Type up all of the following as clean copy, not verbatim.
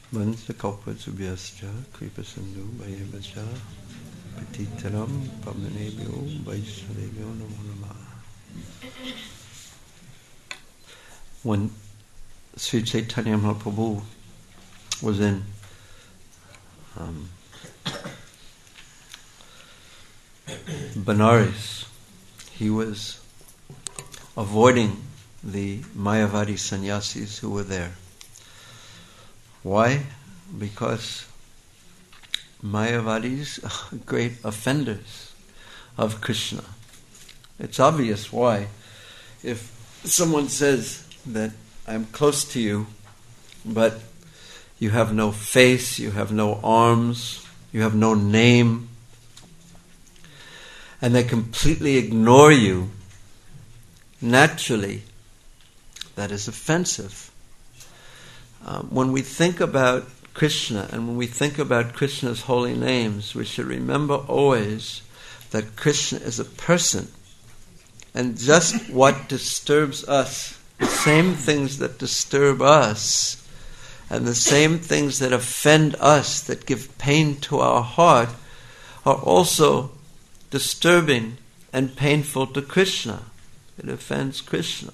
Vansa kalpasubhyascha kripasindhu bhayavacha patitaram pavanebhyo vaishnavebhyo namo namaha. When Sri Chaitanya Mahaprabhu was in Benares, he was avoiding the Mayavadi sannyasis who were there. Why? Because Mayavadis are great offenders of Krishna. It's obvious why. If someone says that I'm close to you, but you have no face, you have no arms, you have no name, and they completely ignore you, naturally, that is offensive. When we think about Krishna and when we think about Krishna's holy names, we should remember always that Krishna is a person. And just what disturbs us, the same things that disturb us, and the same things that offend us, that give pain to our heart, are also disturbing and painful to Krishna. It offends Krishna.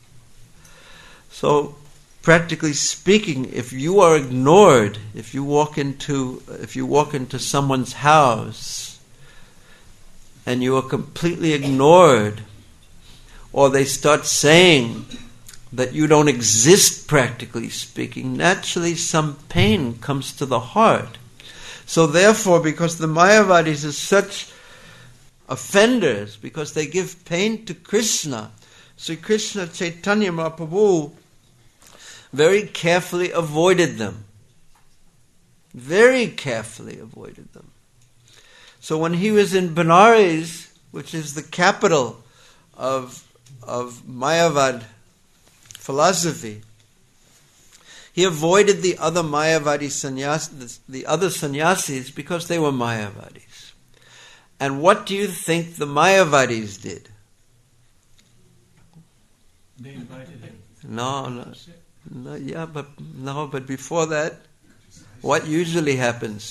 So, practically speaking, if you are ignored, if you walk into someone's house and you are completely ignored, or they start saying that you don't exist, practically speaking, naturally some pain comes to the heart. So therefore, because the Mayavadis are such offenders, because they give pain to Krishna, Sri Krishna Chaitanya Mahaprabhu very carefully avoided them. Very carefully avoided them. So when he was in Benares, which is the capital of Mayavad philosophy, he avoided the other Mayavadi sannyasis, the other sannyasis, because they were Mayavadis. And what do you think the Mayavadis did? They invited him. But before that, what usually happens?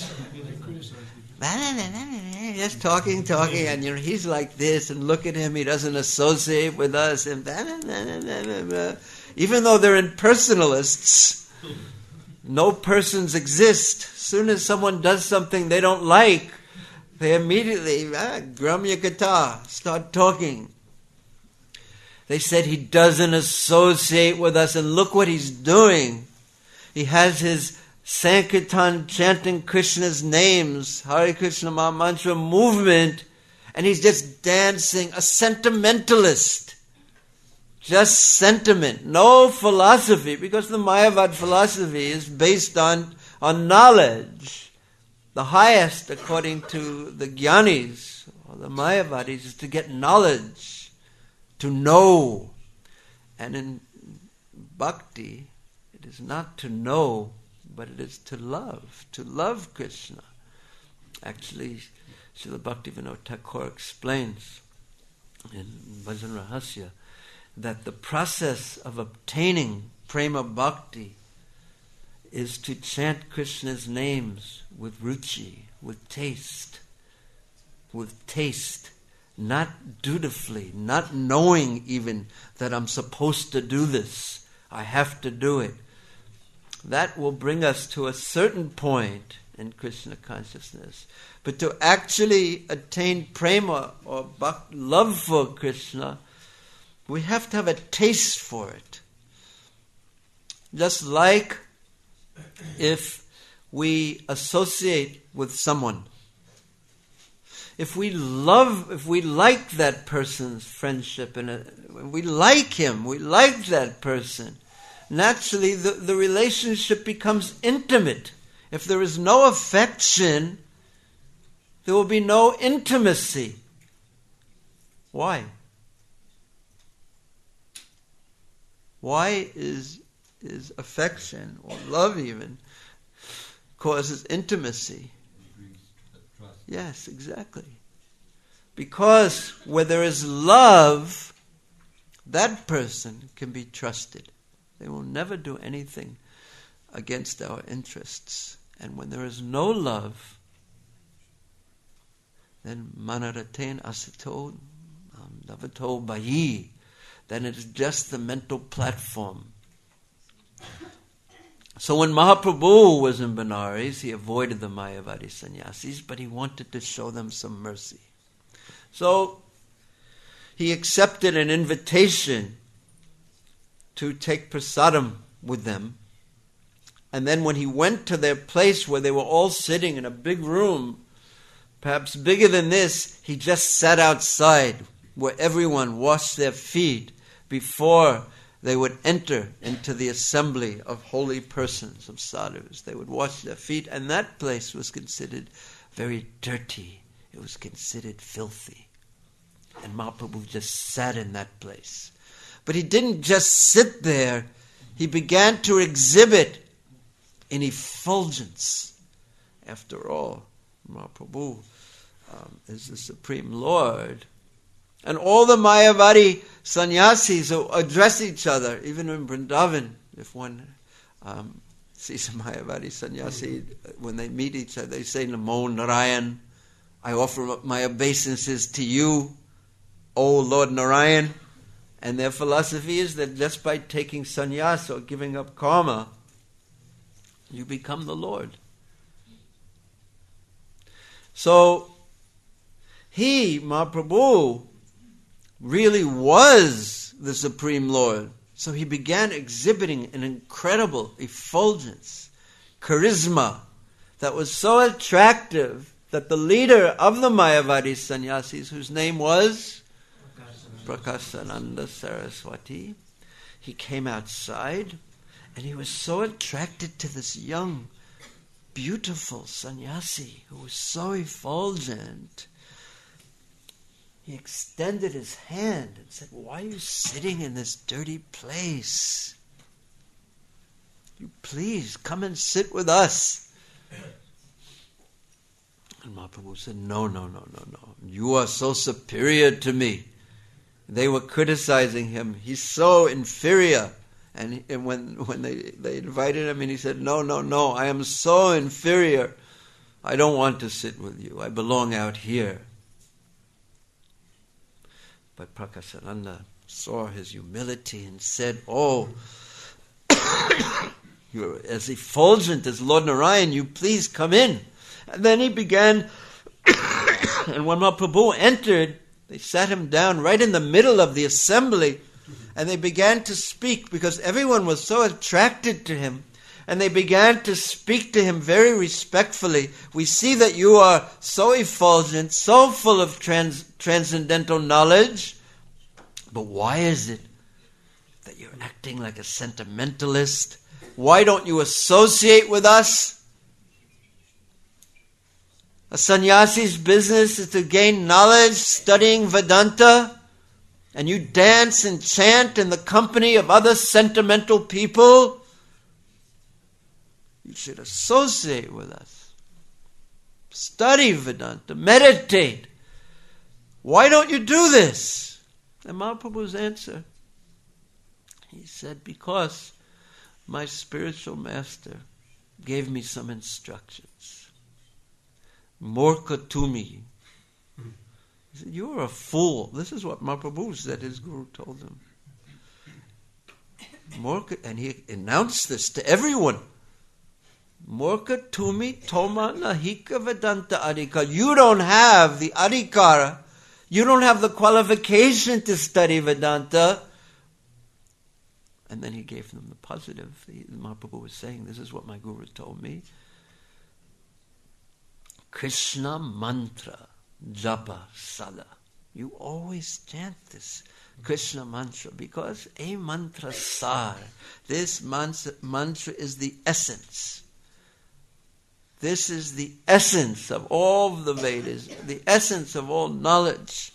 Just talking, and he's like this, and look at him, he doesn't associate with us, and even though they're impersonalists, no persons exist. As soon as someone does something they don't like, they immediately, Gramya Kata, start talking. They said he doesn't associate with us, and look what he's doing. He has his Sankirtan chanting Krishna's names, Hare Krishna Mahamantra movement, and he's just dancing, a sentimentalist. Just sentiment, no philosophy, because the Mayavad philosophy is based on knowledge. The highest, according to the Jnanis, or the Mayavadis, is to get knowledge. To know. And in bhakti, it is not to know, but it is to love Krishna. Actually, Srila Bhaktivinoda Thakur explains in Bhajan Rahasya that the process of obtaining prema bhakti is to chant Krishna's names with ruchi, with taste. Not dutifully, not knowing even that I'm supposed to do this. I have to do it. That will bring us to a certain point in Krishna consciousness. But to actually attain prema or love for Krishna, we have to have a taste for it. Just like if we associate with someone. If we like that person's friendship, and we like him, we like that person, naturally the relationship becomes intimate. If there is no affection, there will be no intimacy. Why? Why is affection, or love even, causes intimacy? Yes, exactly. Because where there is love, that person can be trusted. They will never do anything against our interests. And when there is no love, then manaraten asito navato bayi, then it is just the mental platform. So when Mahaprabhu was in Benares, he avoided the Mayavadi sannyasis, but he wanted to show them some mercy. So he accepted an invitation to take prasadam with them. And then when he went to their place where they were all sitting in a big room, perhaps bigger than this, he just sat outside where everyone washed their feet before they would enter into the assembly of holy persons, of sadhus. They would wash their feet, and that place was considered very dirty. It was considered filthy. And Mahaprabhu just sat in that place. But he didn't just sit there. He began to exhibit an effulgence. After all, Mahaprabhu is the Supreme Lord. And all the Mayavadi sannyasis who address each other, even in Vrindavan, if one sees a Mayavadi sannyasi, when they meet each other, they say, Namo Narayan, I offer up my obeisances to you, O Lord Narayan. And their philosophy is that just by taking sannyas or giving up karma, you become the Lord. So, he, Mahaprabhu, really was the Supreme Lord. So he began exhibiting an incredible effulgence, charisma, that was so attractive that the leader of the Mayavadi sannyasis, whose name was Prakasananda Saraswati, he came outside and he was so attracted to this young, beautiful sannyasi who was so effulgent. He extended his hand and said, why are you sitting in this dirty place? You please come and sit with us. And Mahaprabhu said, no. You are so superior to me. They were criticizing him. He's so inferior. And when they invited him, and he said, no, I am so inferior. I don't want to sit with you. I belong out here. But Prakasananda saw his humility and said, oh, you're as effulgent as Lord Narayan, you please come in. And then he began, and when Mahaprabhu entered, they sat him down right in the middle of the assembly, and they began to speak because everyone was so attracted to him. And they began to speak to him very respectfully. We see that you are so effulgent, so full of transcendental knowledge. But why is it that you're acting like a sentimentalist? Why don't you associate with us? A sannyasi's business is to gain knowledge, studying Vedanta, and you dance and chant in the company of other sentimental people. You should associate with us. Study Vedanta. Meditate. Why don't you do this? And Mahaprabhu's answer, he said, because my spiritual master gave me some instructions. Morka tumi. He said, you are a fool. This is what Mahaprabhu said his guru told him. Morka, and he announced this to everyone. Morka tumi toma nahika vedanta adhikara. You don't have the adhikara. You don't have the qualification to study Vedanta. And then he gave them the positive. Mahaprabhu was saying, this is what my guru told me. Krishna mantra japa sada. You always chant this Krishna mantra because a mantra sar. This mantra is the essence. This is the essence of all the Vedas, the essence of all knowledge.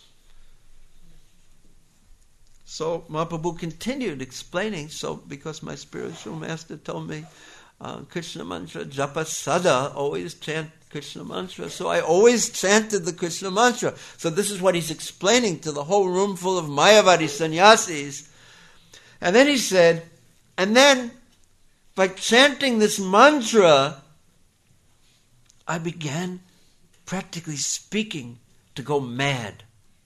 So Mahaprabhu continued explaining, so because my spiritual master told me Krishna mantra, japa sada, always chant Krishna mantra. So I always chanted the Krishna mantra. So this is what he's explaining to the whole room full of Mayavadi sannyasis. And then he said, but by chanting this mantra, I began, practically speaking, to go mad.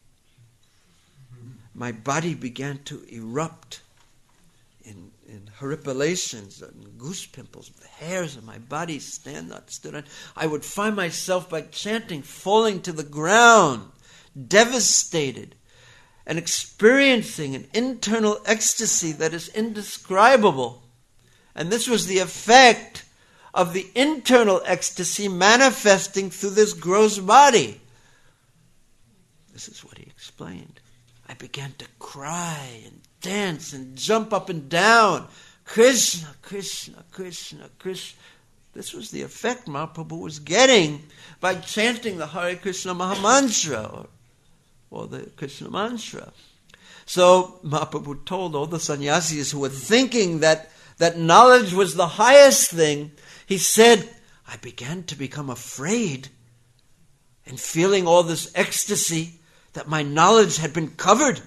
My body began to erupt in horripilations and goose pimples. The hairs of my body stood on. I would find myself, by chanting, falling to the ground, devastated, and experiencing an internal ecstasy that is indescribable. And this was the effect of the internal ecstasy manifesting through this gross body. This is what he explained. I began to cry and dance and jump up and down. Krishna, Krishna, Krishna, Krishna. This was the effect Mahaprabhu was getting by chanting the Hare Krishna Mahamantra or the Krishna mantra. So Mahaprabhu told all the sannyasis who were thinking that knowledge was the highest thing, he said, I began to become afraid and feeling all this ecstasy that my knowledge had been covered.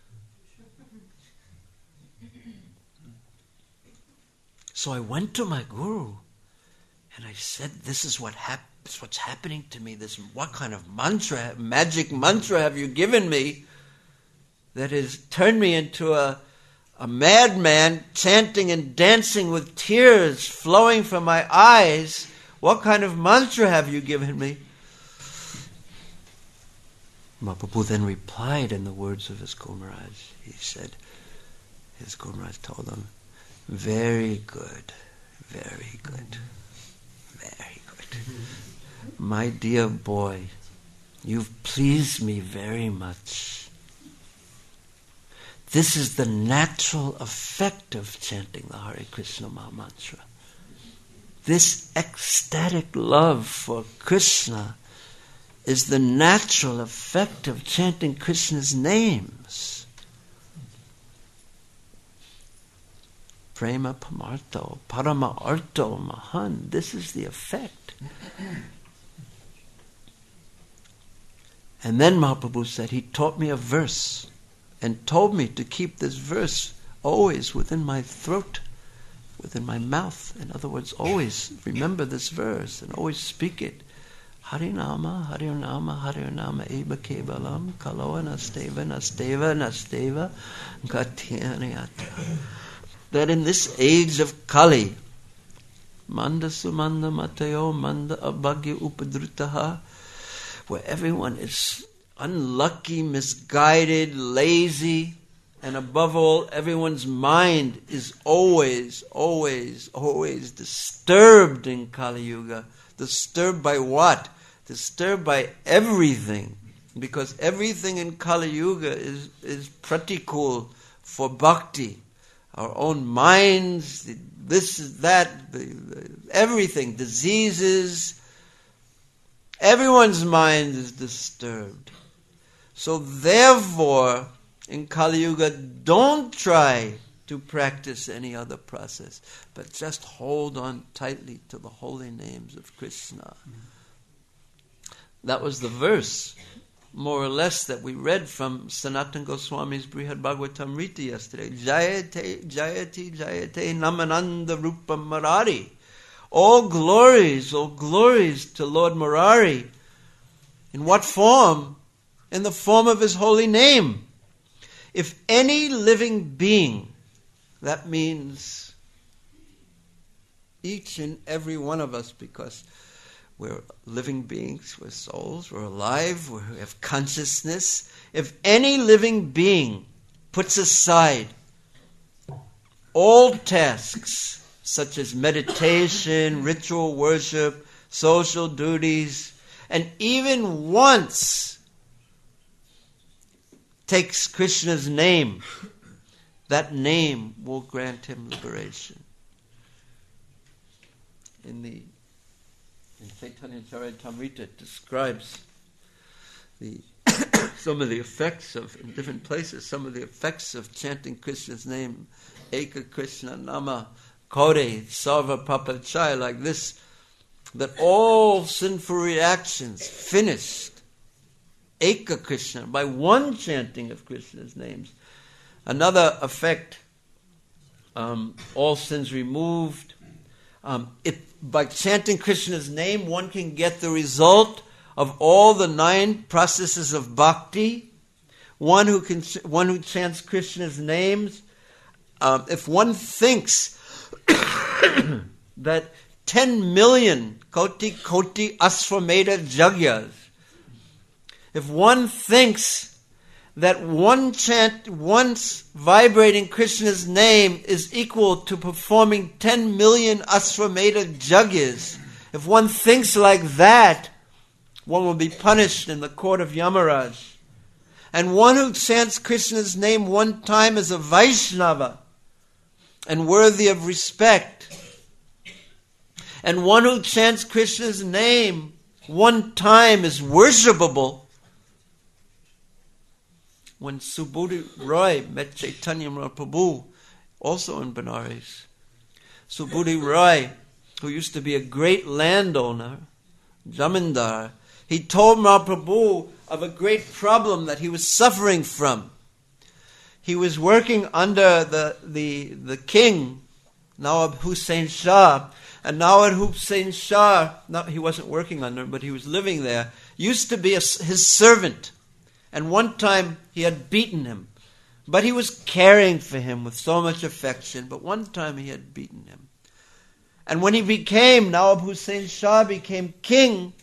So I went to my guru and I said, this is what's happening to me. What kind of mantra, magic mantra have you given me that has turned me into a madman, chanting and dancing with tears flowing from my eyes? What kind of mantra have you given me? Mahaprabhu then replied in the words of his Guru Maharaj. He said, his Guru Maharaj told him, very good, very good, very good. My dear boy, you've pleased me very much. This is the natural effect of chanting the Hare Krishna Mahamantra. This ecstatic love for Krishna is the natural effect of chanting Krishna's names. Prema Pamarto, Parama Arto Mahan. This is the effect. And then Mahaprabhu said, he taught me a verse and told me to keep this verse always within my throat, within my mouth. In other words, always remember this verse and always speak it. Harinama, Harinama, Harinama, Eva Kevalam, Kaloa Nasteva, Nasteva, Nasteva, Gatyaniata. That in this age of Kali, Manda Sumanda Matayo, Manda Abhagya Upadrutaha, where everyone is unlucky, misguided, lazy, and above all, everyone's mind is always, always, always disturbed in Kali Yuga. Disturbed by what? Disturbed by everything. Because everything in Kali Yuga is pratikul for bhakti. Our own minds, this, that, everything, diseases. Everyone's mind is disturbed. So therefore, in Kali Yuga, don't try to practice any other process, but just hold on tightly to the holy names of Krishna. That was the verse, more or less, that we read from Sanatana Goswami's Brihad Bhagavatamrita yesterday. Jayate, Jayati, Jayate, Namananda Rupa Murari. All glories to Lord Murari. In what form? In the form of his holy name. If any living being, that means each and every one of us, because we're living beings, we're souls, we're alive, we have consciousness. If any living being puts aside all tasks, such as meditation, ritual worship, social duties, and even once takes Krishna's name, that name will grant him liberation. In Chaitanya Charitamrita, it describes some of the effects of, in different places, some of the effects of chanting Krishna's name, Eka Krishna Nama Kore Sarva Papachaya, like this, that all sinful reactions finished. Eka Krishna, by one chanting of Krishna's names. Another effect, all sins removed, If by chanting Krishna's name, one can get the result of all the 9 processes of bhakti. One who chants Krishna's names, if one thinks that 10 million koti asvamedha jagyas, if one thinks that one chant, once vibrating Krishna's name is equal to performing 10 million asvamedha jagyas, if one thinks like that, one will be punished in the court of Yamaraj. And one who chants Krishna's name one time is a Vaishnava and worthy of respect. And one who chants Krishna's name one time is worshipable. When Subudhi Roy met Chaitanya Mahaprabhu, also in Benares, Subudhi Roy, who used to be a great landowner, Jamindar, he told Mahaprabhu of a great problem that he was suffering from. He was working under the king, Nawab Hussain Shah, and Nawab Hussain Shah, he wasn't working under him, but he was living there, used to be his servant. And one time he had beaten him, but he was caring for him with so much affection, but one time he had beaten him. And when Nawab Hussain Shah became king,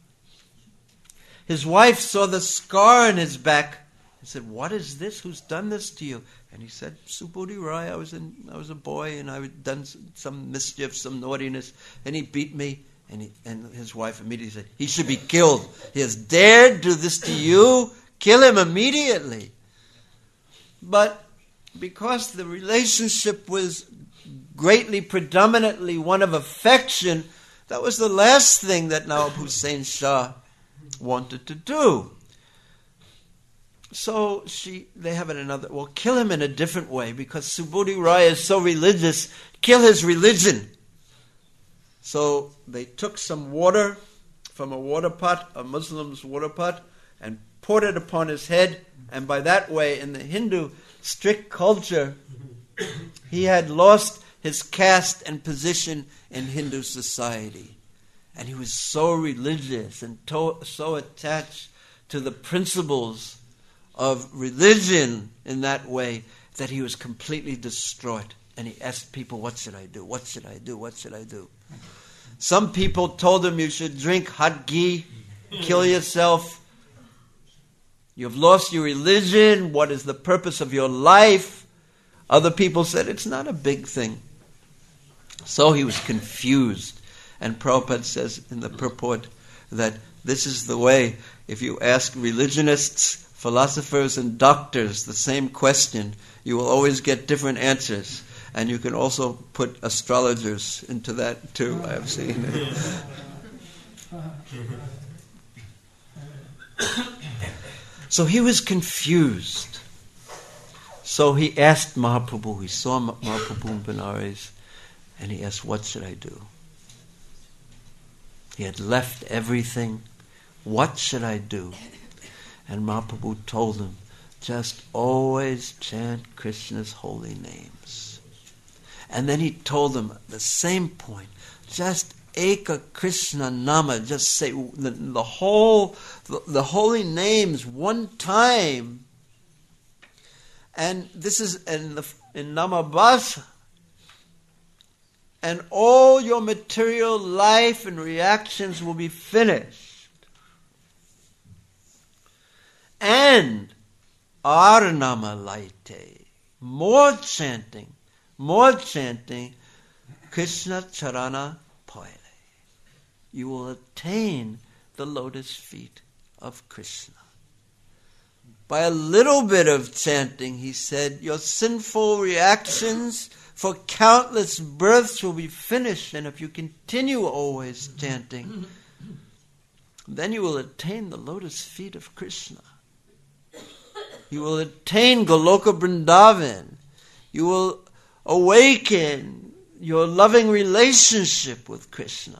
his wife saw the scar on his back and said, "What is this? Who's done this to you?" And he said, "Subudhi Rai, I was a boy and I had done some mischief, some naughtiness, and he beat me." And his wife immediately said, "He should be killed. He has dared do this to you. Kill him immediately." But because the relationship was greatly, predominantly one of affection, that was the last thing that Nawab Hussain Shah wanted to do. So they have kill him in a different way, because Subudhi Rai is so religious, kill his religion. So they took some water from a water pot, a Muslim's water pot, and poured it upon his head, and by that way, in the Hindu strict culture, he had lost his caste and position in Hindu society. And he was so religious and so attached to the principles of religion in that way that he was completely distraught. And he asked people, "What should I do? What should I do? What should I do?" Some people told him, "You should drink hot ghee, kill yourself. You've lost your religion. What is the purpose of your life?" Other people said, "It's not a big thing." So he was confused. And Prabhupada says in the purport that this is the way, if you ask religionists, philosophers, and doctors the same question, you will always get different answers. And you can also put astrologers into that too, I have seen. So he was confused. So he asked Mahaprabhu, he saw Mahaprabhu in Benares, and he asked, "What should I do?" He had left everything. "What should I do?" And Mahaprabhu told him, "Just always chant Krishna's holy names." And then he told him the same point, just Eka Krishna Nama, just say the holy names one time. And this is in Namabhasa. And all your material life and reactions will be finished. And Arnama Laite, more chanting, Krishna Charana Poile. You will attain the lotus feet of Krishna. By a little bit of chanting, he said, your sinful reactions for countless births will be finished, and if you continue always chanting, then you will attain the lotus feet of Krishna. You will attain Goloka Vrindavan. You will awaken your loving relationship with Krishna.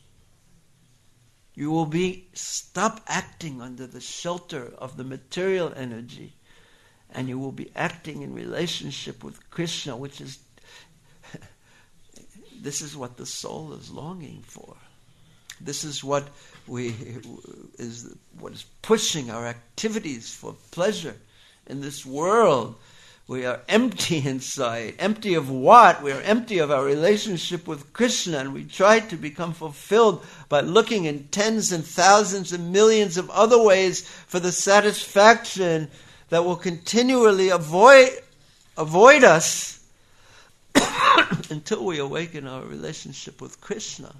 You will stop acting under the shelter of the material energy, and you will be acting in relationship with Krishna, which is this is what the soul is longing for. This is what is pushing our activities for pleasure in this world. We are empty inside. Empty of what? We are empty of our relationship with Krishna, and we try to become fulfilled by looking in tens and thousands and millions of other ways for the satisfaction that will continually avoid us until we awaken our relationship with Krishna.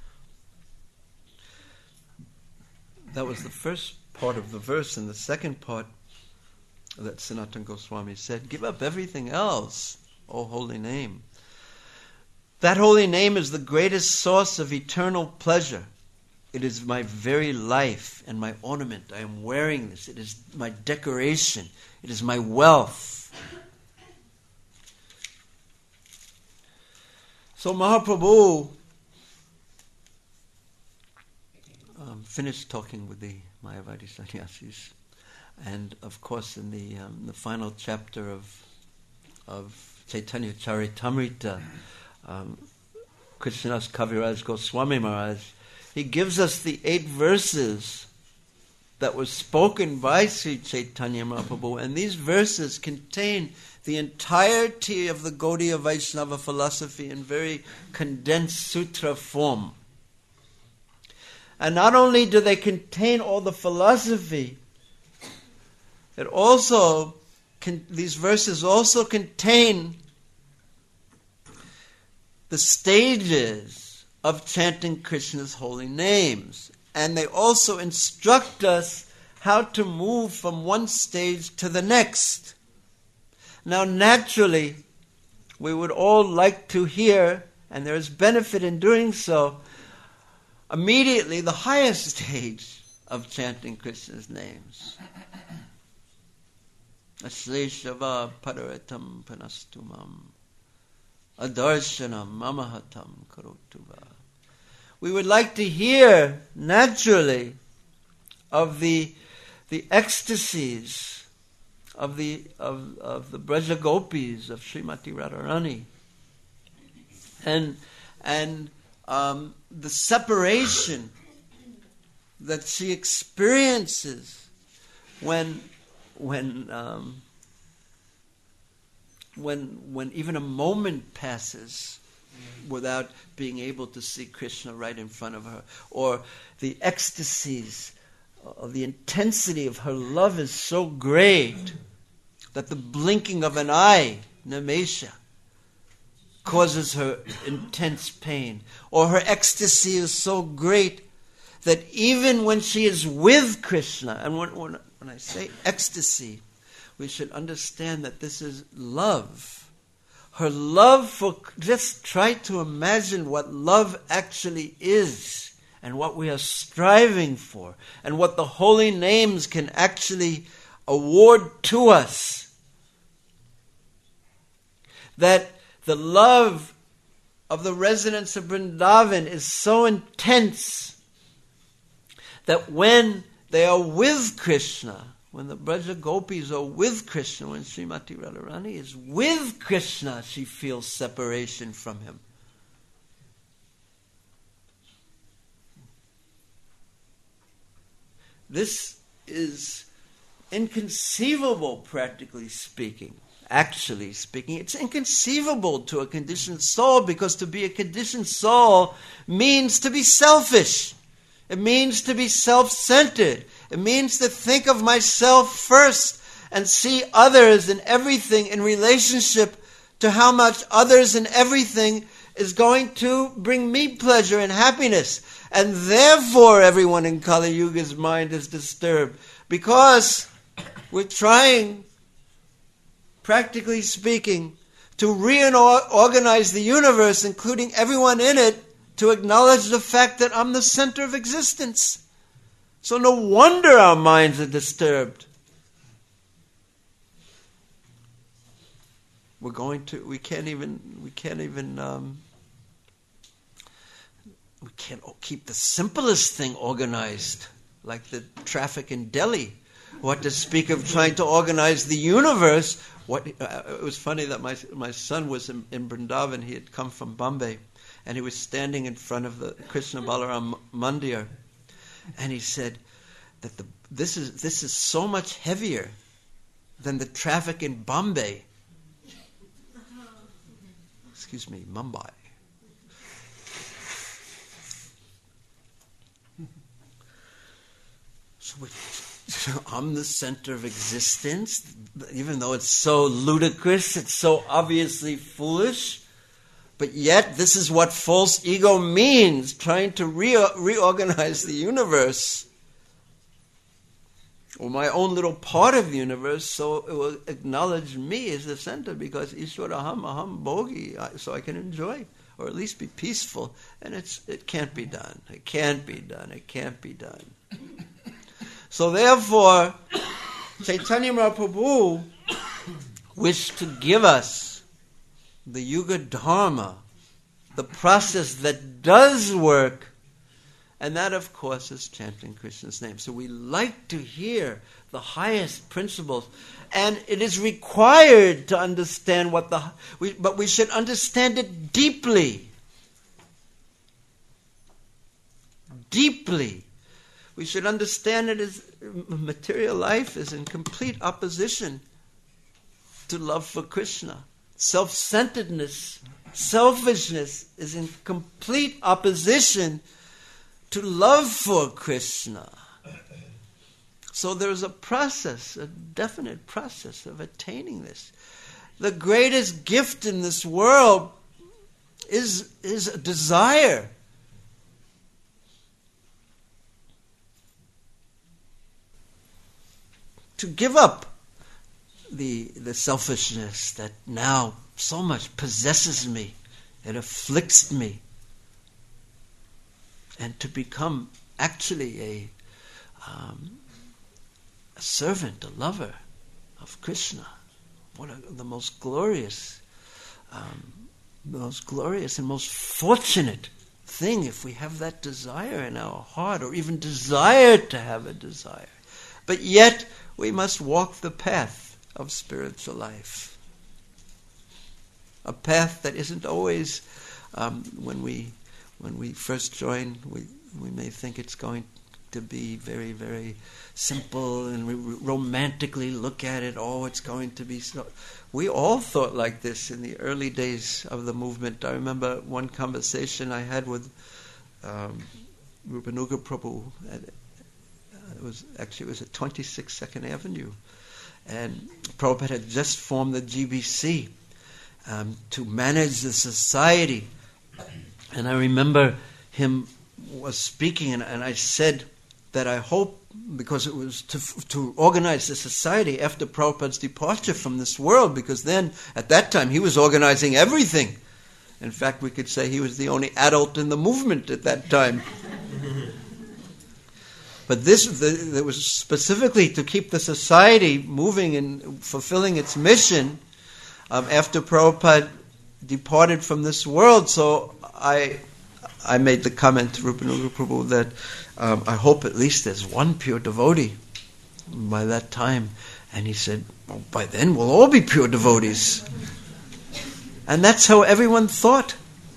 That was the first part of the verse, and the second part that Sanatana Goswami said, give up everything else, O holy name. That holy name is the greatest source of eternal pleasure. It is my very life and my ornament. I am wearing this. It is my decoration. It is my wealth. So Mahaprabhu finished talking with the Mayavadi sannyasis, and of course in the final chapter of Chaitanya Charitamrita, Krishnadas Kaviraj Goswami Maharaj, he gives us the 8 verses that were spoken by Sri Chaitanya Mahaprabhu, and these verses contain the entirety of the Gaudiya Vaishnava philosophy in very condensed sutra form. And not only do they contain all the philosophy, these verses also contain the stages of chanting Krishna's holy names. And they also instruct us how to move from one stage to the next. Now, naturally, we would all like to hear, and there is benefit in doing so, immediately the highest stage of chanting Krishna's names. Asleshava padaratam panastumam adarshanam mamahatam karotuva. We would like to hear, naturally, of the ecstasies of the Braja Gopis, of Srimati Radharani, and the separation that she experiences when even a moment passes without being able to see Krishna right in front of her, or the ecstasies of the intensity of her love is so great that the blinking of an eye, Namesha, causes her intense pain, or her ecstasy is so great that even when she is with Krishna, and when I say ecstasy, we should understand that this is love. Her love for, just try to imagine what love actually is, and what we are striving for, and what the holy names can actually award to us. That the love of the residents of Vrindavan is so intense that when they are with Krishna, when the Braja Gopis are with Krishna, when Srimati Radharani is with Krishna, she feels separation from him. This is inconceivable, practically speaking. Actually speaking, it's inconceivable to a conditioned soul, because to be a conditioned soul means to be selfish. It means to be self-centered. It means to think of myself first and see others and everything in relationship to how much others and everything is going to bring me pleasure and happiness. And therefore everyone in Kali Yuga's mind is disturbed, because we're trying, practically speaking, to reorganize the universe, including everyone in it, to acknowledge the fact that I'm the center of existence. So no wonder our minds are disturbed. We can't keep the simplest thing organized, like the traffic in Delhi. What to speak of trying to organize the universe? It was funny that my son was in Vrindavan. He had come from Bombay, and he was standing in front of the Krishna Balaram Mandir, and he said that this is so much heavier than the traffic in Bombay. Excuse me, Mumbai. So I'm the center of existence, even though it's so ludicrous, it's so obviously foolish, but yet this is what false ego means, trying to reorganize the universe, or my own little part of the universe, so it will acknowledge me as the center, because Ishwaraham aham bhogi, so I can enjoy, or at least be peaceful, and it can't be done. It can't be done. It can't be done. So therefore, Chaitanya Mahaprabhu wished to give us the Yuga Dharma, the process that does work, and that, of course, is chanting Krishna's name. So we like to hear the highest principles, and it is required to understand but we should understand it deeply. Deeply. We should understand it as material life is in complete opposition to love for Krishna. Self-centeredness, selfishness is in complete opposition to love for Krishna. So there's a process, a definite process of attaining this. The greatest gift in this world is a desire. To give up the selfishness that now so much possesses me, it afflicts me, and to become actually a servant, a lover of Krishna. What the most glorious and most fortunate thing if we have that desire in our heart, or even desire to have a desire. But yet, we must walk the path of spiritual life. A path that isn't always, when we first join, we may think it's going to be very, very simple, and we romantically look at it, it's going to be so. We all thought like this in the early days of the movement. I remember one conversation I had with Rupanuga Prabhu it was at 26 Second Avenue, and Prabhupada had just formed the GBC to manage the society. And I remember him was speaking, and I said that I hope, because it was to organize the society after Prabhupada's departure from this world, because then, at that time, he was organizing everything. In fact, we could say he was the only adult in the movement at that time. But it was specifically to keep the society moving and fulfilling its mission after Prabhupada departed from this world. So I made the comment to Rupanuga Prabhu that I hope at least there's one pure devotee by that time. And he said, by then we'll all be pure devotees. And that's how everyone thought.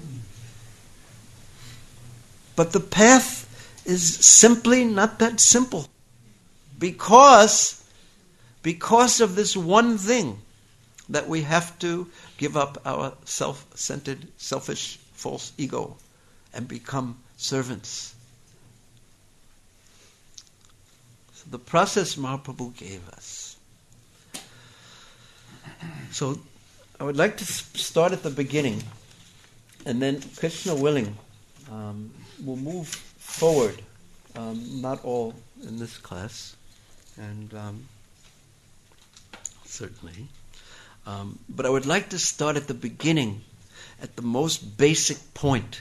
But the path is simply not that simple, because of this one thing, that we have to give up our self-centered, selfish, false ego and become servants. So the process Mahaprabhu gave us. So I would like to start at the beginning, and then, Krishna willing, we'll move forward, not all in this class, and certainly, but I would like to start at the beginning, at the most basic point.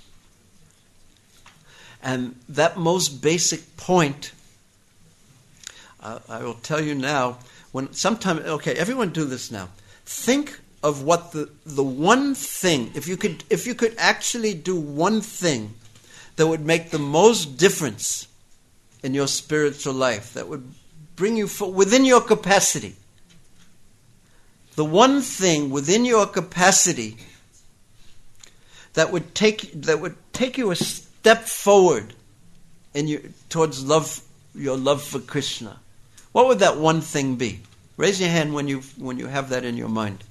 And that most basic point, I will tell you now, everyone do this now. Think of what the one thing, if you could actually do one thing that would make the most difference in your spiritual life, that would bring you within your capacity. The one thing within your capacity that would take you a step forward towards your love for Krishna, what would that one thing be? Raise your hand when you have that in your mind.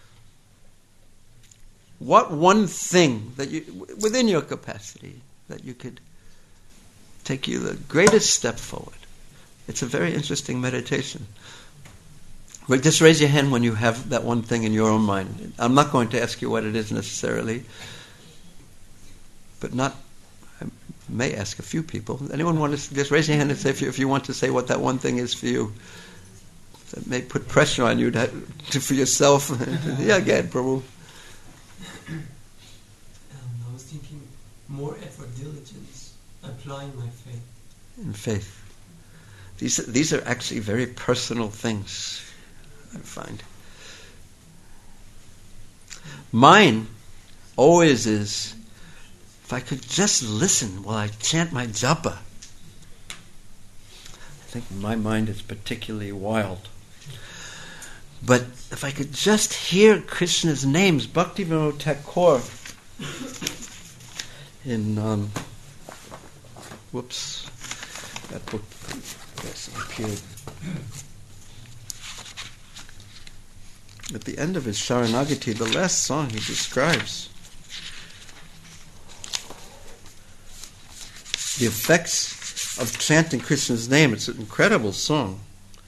What one thing that you, within your capacity, that you could take you the greatest step forward? It's a very interesting meditation. But just raise your hand when you have that one thing in your own mind. I'm not going to ask you what it is necessarily, but I may ask a few people. Anyone want to just raise your hand and say if you want to say what that one thing is for you? That may put pressure on you for yourself. Yeah, go ahead, Prabhu. I was thinking more effort, diligence, applying my faith. In faith. These are actually very personal things, I find. Mine always is, if I could just listen while I chant my japa. I think my mind is particularly wild. But if I could just hear Krishna's names, Bhaktivinoda Thakur in that book appeared at the end of his Sharanagati, the last song he describes the effects of chanting Krishna's name. It's an incredible song.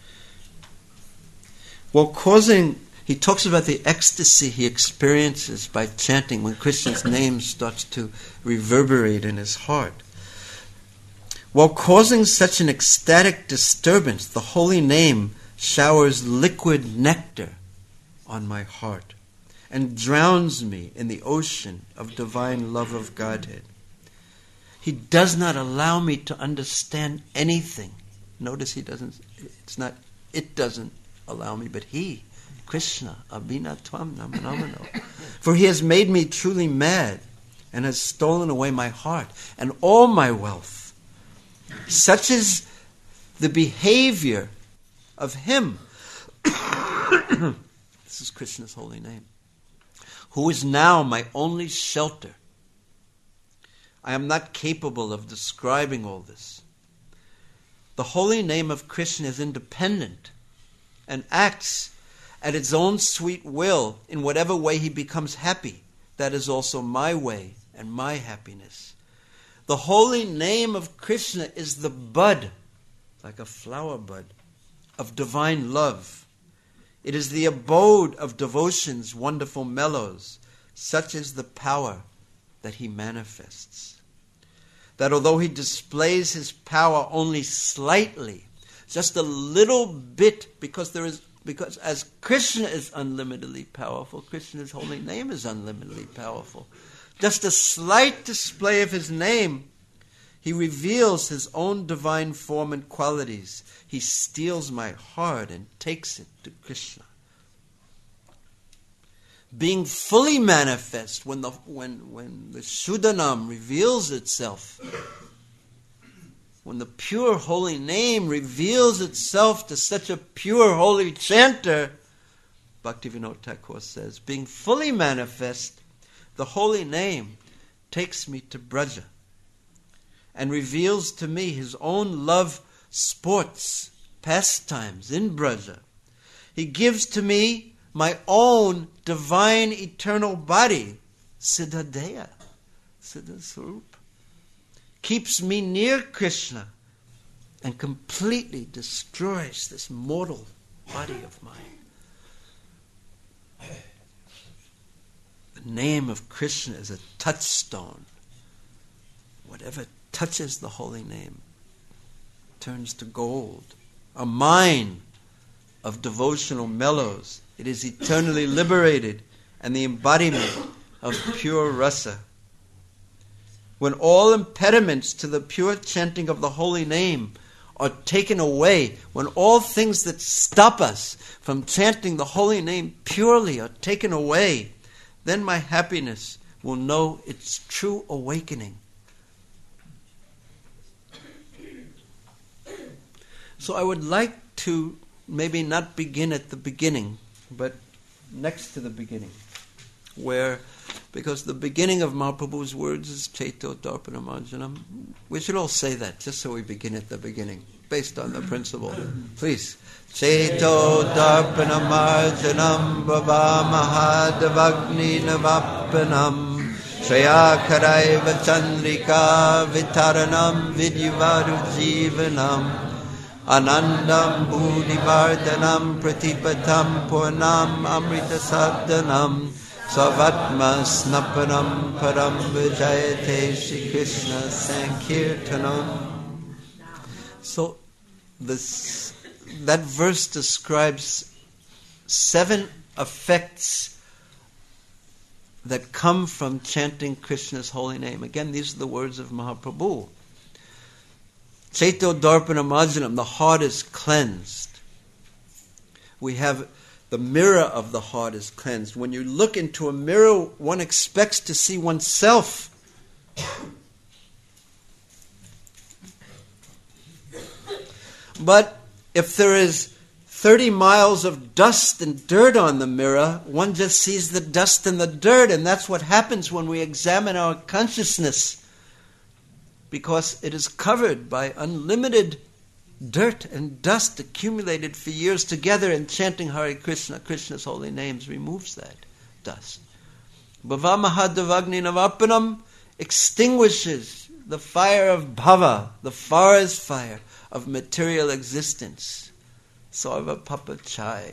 He talks about the ecstasy he experiences by chanting when Krishna's name starts to reverberate in his heart. While causing such an ecstatic disturbance, the holy name showers liquid nectar on my heart and drowns me in the ocean of divine love of Godhead. He does not allow me to understand anything. Notice it doesn't allow me, but he, Krishna, abhinatvam namanamano. For he has made me truly mad and has stolen away my heart and all my wealth. Such is the behavior of him. This is Krishna's holy name. Who is now my only shelter. I am not capable of describing all this. The holy name of Krishna is independent and acts at its own sweet will in whatever way he becomes happy. That is also my way and my happiness. The holy name of Krishna is the bud, like a flower bud, of divine love. It is the abode of devotion's wonderful mellows. Such is the power that he manifests. That although he displays his power only slightly, just a little bit, because as Krishna is unlimitedly powerful, Krishna's holy name is unlimitedly powerful. Just a slight display of his name, he reveals his own divine form and qualities. He steals my heart and takes it to Krishna. Being fully manifest, when the Shuddhanam reveals itself, when the pure holy name reveals itself to such a pure holy chanter, Bhaktivinoda Thakur says, being fully manifest, the holy name takes me to Braja and reveals to me his own love sports, pastimes in Braja. He gives to me my own divine eternal body, Siddhadeha, Siddha Swarup. Keeps me near Krishna and completely destroys this mortal body of mine. The name of Krishna is a touchstone. Whatever touches the holy name turns to gold. A mine of devotional mellows. It is eternally liberated and the embodiment of pure rasa. When all impediments to the pure chanting of the holy name are taken away, when all things that stop us from chanting the holy name purely are taken away, then my happiness will know its true awakening. So I would like to maybe not begin at the beginning, but next to the beginning, where because the beginning of Mahaprabhu's words is Chaito Darpana Marjanam. We should all say that, just so we begin at the beginning, based on the principle. Please. Chaito Darpana Marjanam Bhava Mahadavagni Navapanam Shreya Karaiva Chandrika Vitaranam Vidyavaru Jivanam Anandam Buddhivardhanam Pratipatam Purnam Amrita Sadhanam Savatma Snapanam Param Vijayate Shri Krishna Sankirtanam. So that verse describes 7 effects that come from chanting Krishna's holy name. Again, these are the words of Mahaprabhu. Chaito Darpana Marjanam, the heart is cleansed. We have the mirror of the heart is cleansed. When you look into a mirror, one expects to see oneself. But if there is 30 miles of dust and dirt on the mirror, one just sees the dust and the dirt, and that's what happens when we examine our consciousness, because it is covered by unlimited dirt and dust accumulated for years together, and chanting Hare Krishna, Krishna's holy names, removes that dust. Bhava Mahadavagni Navapanam extinguishes the fire of bhava, the forest fire of material existence. Sarva Papachai.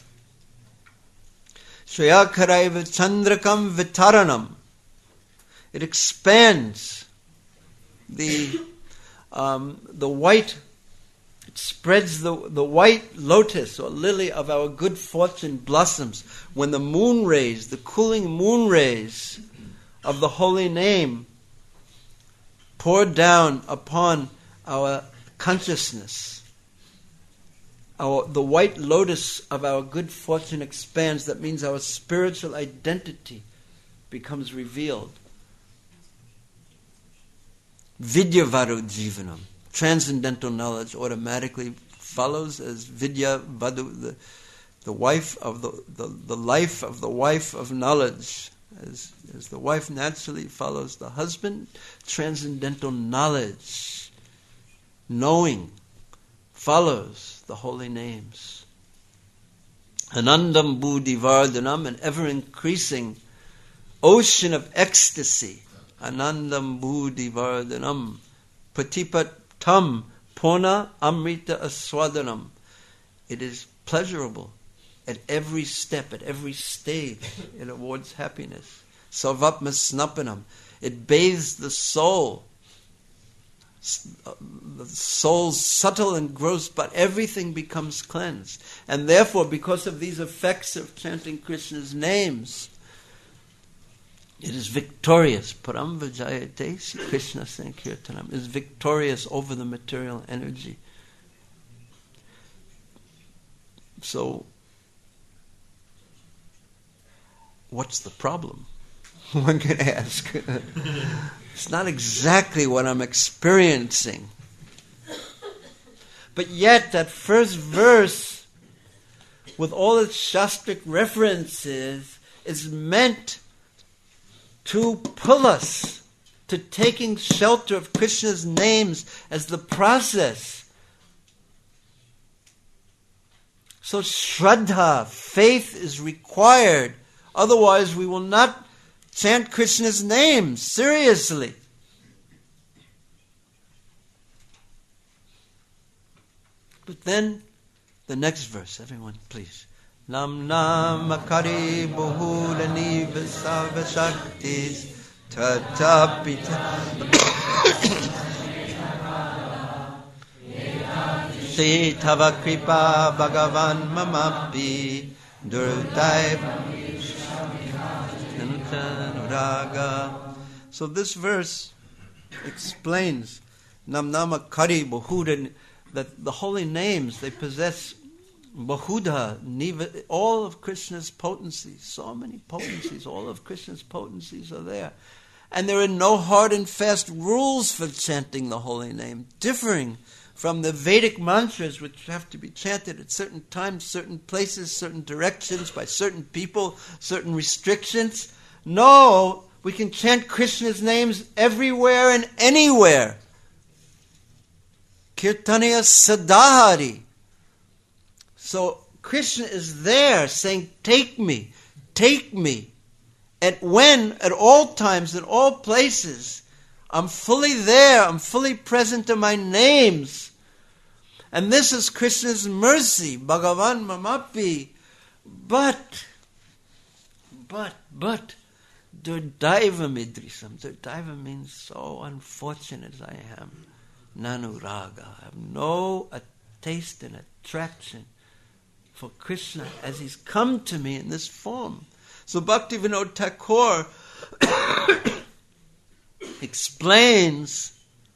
Shreya Karaiva Chandrakam Vitaranam. It expands the white, it spreads the white lotus or lily of our good fortune blossoms when the moon rays, the cooling moon rays of the holy name pour down upon our consciousness. The white lotus of our good fortune expands. That means our spiritual identity becomes revealed. Vidyavaru Jivanam, transcendental knowledge automatically follows as Vidya Vadu, the wife of the life of the wife of knowledge. As the wife naturally follows the husband, transcendental knowledge, knowing, follows the holy names. Anandam Buddhivardhanam, an ever-increasing ocean of ecstasy. Anandam Buddhivardhanam Patipatam Purna Amrita Aswadanam. It is pleasurable at every step, at every stage. It awards happiness. Sarvatma Snapanam. It bathes the soul. The soul's subtle and gross, but everything becomes cleansed. And therefore, because of these effects of chanting Krishna's names, it is victorious. Param Vijayate Sri Krishna Sankirtanam is victorious over the material energy. So, what's the problem? One can ask. It's not exactly what I'm experiencing. But yet, that first verse, with all its Shastric references, is meant to pull us to taking shelter of Krishna's names as the process. So Shraddha, faith, is required. Otherwise we will not chant Krishna's names seriously. But then, the next verse, everyone please. Nam namakari bahulani visava shaktis tatapita Shri tava kripa bhagavan mamapi durtai. So this verse explains Nam namakari bahudan, that the holy names, they possess Bahudha, all of Krishna's potencies, so many potencies, all of Krishna's potencies are there. And there are no hard and fast rules for chanting the holy name, differing from the Vedic mantras, which have to be chanted at certain times, certain places, certain directions, by certain people, certain restrictions. No, we can chant Krishna's names everywhere and anywhere. Kirtaniya Sadahari. So Krishna is there saying, take me, take me. At all times, in all places, I'm fully there, I'm fully present in my names. And this is Krishna's mercy, Bhagavan Mamapi. But, Durdaiva Midrisam. Durdaiva means so unfortunate as I am. Nanuraga. I have no taste and attraction for Krishna as he's come to me in this form. So Bhaktivinoda Thakur explains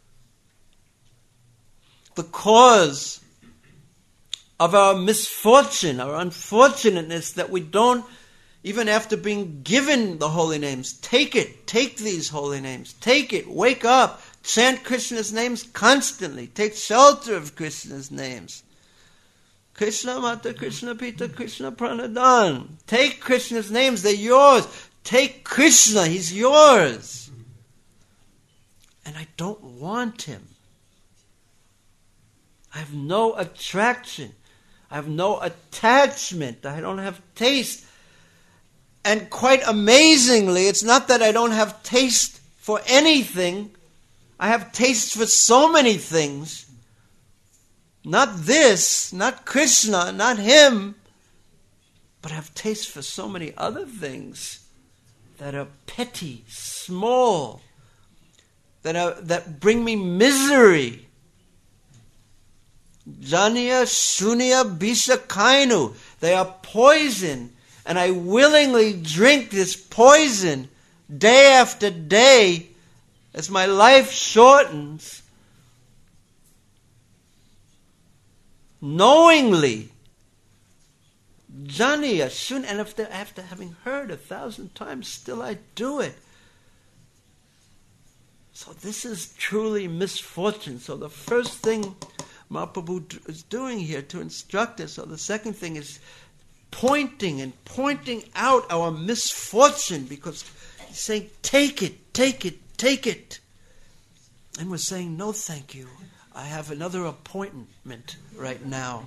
the cause of our misfortune, our unfortunateness, that we don't, even after being given the holy names, take these holy names, take it, wake up, chant Krishna's names constantly, take shelter of Krishna's names. Krishna Mata, Krishna Pita, Krishna Pranadan. Take Krishna's names, they're yours. Take Krishna, he's yours. And I don't want him. I have no attraction. I have no attachment. I don't have taste. And quite amazingly, it's not that I don't have taste for anything. I have taste for so many things. Not this, not Krishna, not him. But I have taste for so many other things that are petty, small, that bring me misery. Janya, Shunya, Bisha, Kainu. They are poison. And I willingly drink this poison day after day as my life shortens. Knowingly. Janya, Shunya. And after having heard 1,000 times, still I do it. So this is truly misfortune. So the first thing Mahaprabhu is doing here to instruct us. So the second thing is pointing out our misfortune, because he's saying, take it, take it, take it. And we're saying, no thank you. I have another appointment right now.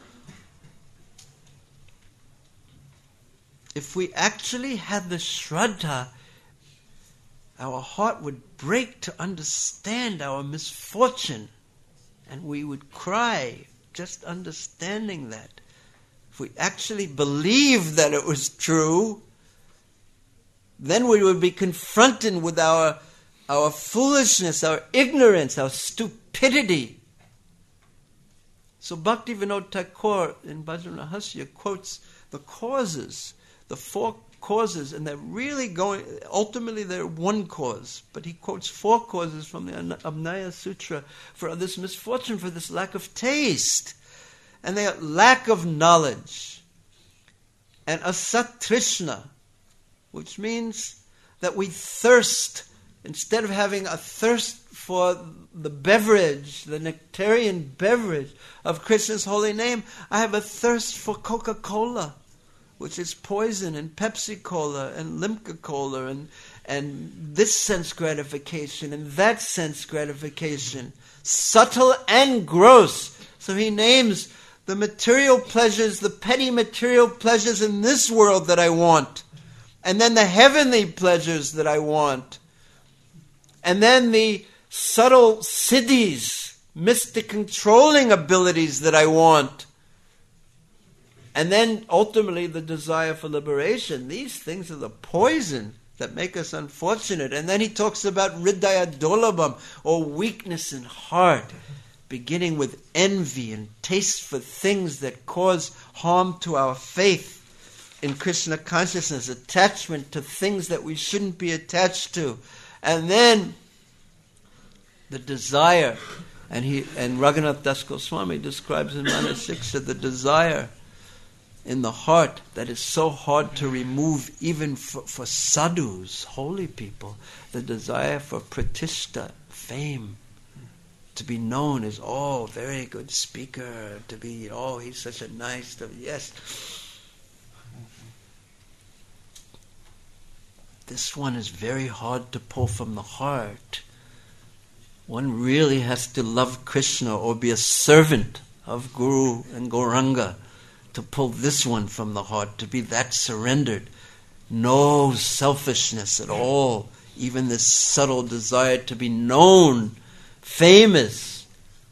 If we actually had the Shraddha, our heart would break to understand our misfortune. And we would cry just understanding that. If we actually believed that it was true, then we would be confronted with our foolishness, our ignorance, our stupidity. So Bhaktivinoda Thakur in Bhajan Rahasya quotes the causes, the 4 causes, and they're really ultimately they're one cause, but he quotes 4 causes from the Abnaya Sutra for this misfortune, for this lack of taste. And they are lack of knowledge, and asatrishna, which means that we thirst. Instead of having a thirst for the beverage, the nectarian beverage of Krishna's holy name, I have a thirst for Coca-Cola, which is poison, and Pepsi-Cola, and Limca-Cola, and this sense gratification, and that sense gratification, subtle and gross. So he names the material pleasures, the petty material pleasures in this world that I want, and then the heavenly pleasures that I want, and then the subtle siddhis, mystic controlling abilities that I want, and then ultimately the desire for liberation. These things are the poison that make us unfortunate. And then he talks about Hridaya Dolabam, or weakness in heart, beginning with envy and taste for things that cause harm to our faith in Krishna consciousness, attachment to things that we shouldn't be attached to. And then the desire, and Raghunath Das Goswami describes in Manasiksha the desire in the heart that is so hard to remove even for sadhus, holy people, the desire for pratishta, fame, to be known as, very good speaker, to be, he's such a nice, yes. this one is very hard to pull from the heart. One really has to love Krishna or be a servant of Guru and Gauranga to pull this one from the heart, to be that surrendered. No selfishness at all. Even this subtle desire to be known, famous.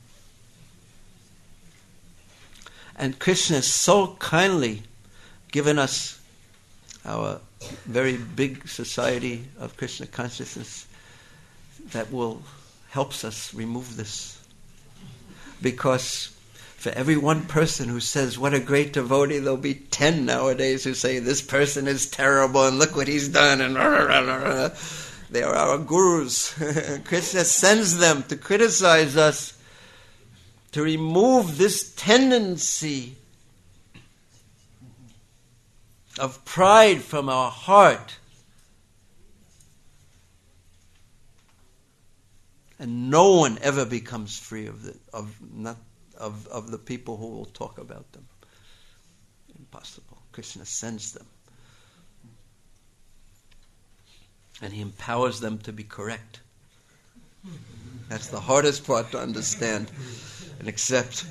And Krishna has so kindly given us our very big society of Krishna consciousness that will helps us remove this. Because for every one person who says, what a great devotee, there'll be 10 nowadays who say, this person is terrible and look what he's done. And they are our gurus. Krishna sends them to criticize us, to remove this tendency of pride from our heart. And no one ever becomes free of the people who will talk about them. Impossible. Krishna sends them. And he empowers them to be correct. That's the hardest part to understand and accept.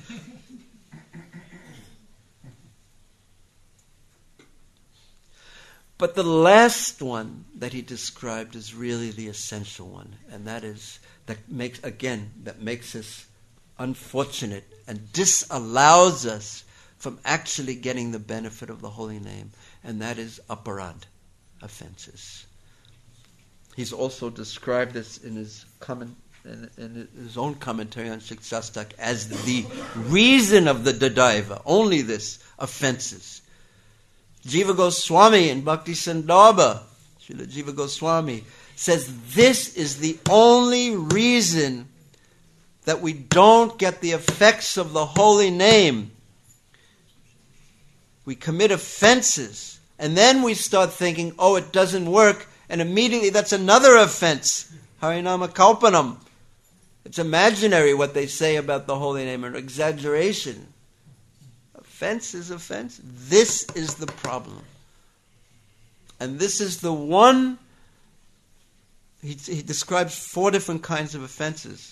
But the last one that he described is really the essential one, and that makes us unfortunate and disallows us from actually getting the benefit of the holy name, and that is aparad, offenses. He's also described this in his own commentary on Shikshastak as the reason of the Dadaiva, only this, offenses. Jiva Goswami in Bhakti Sandarbha, Srila Jiva Goswami, says this is the only reason that we don't get the effects of the holy name. We commit offenses, and then we start thinking, oh, it doesn't work, and immediately that's another offense. Harinama Kalpanam. It's imaginary what they say about the holy name, an exaggeration. Offense is offense. This is the problem. And this is the one, he describes 4 different kinds of offenses.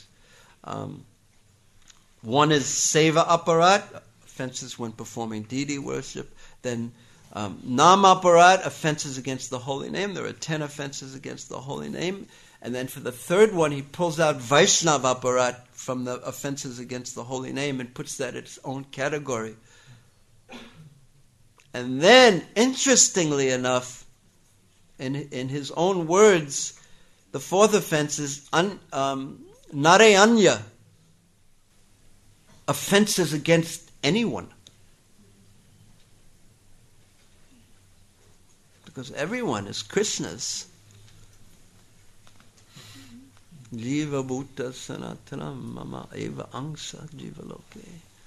One is seva aparat, offenses when performing deity worship. Then nam aparat, offenses against the holy name. There are 10 offenses against the holy name. And then for the third one, he pulls out Vaishnav aparat from the offenses against the holy name and puts that in its own category. And then, interestingly enough, in his own words, the 4th offense is narayanya, offenses against anyone. Because everyone is Krishna's. Jiva bhuta sanatana mama eva angsa jivaloke.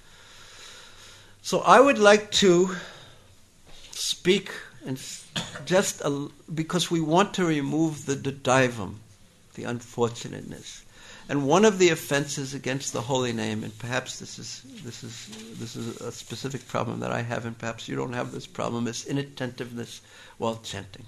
So I would like to speak and because we want to remove the dadaivam, the unfortunateness. And one of the offenses against the holy name, and perhaps this is a specific problem that I have, and perhaps you don't have this problem, is inattentiveness while chanting.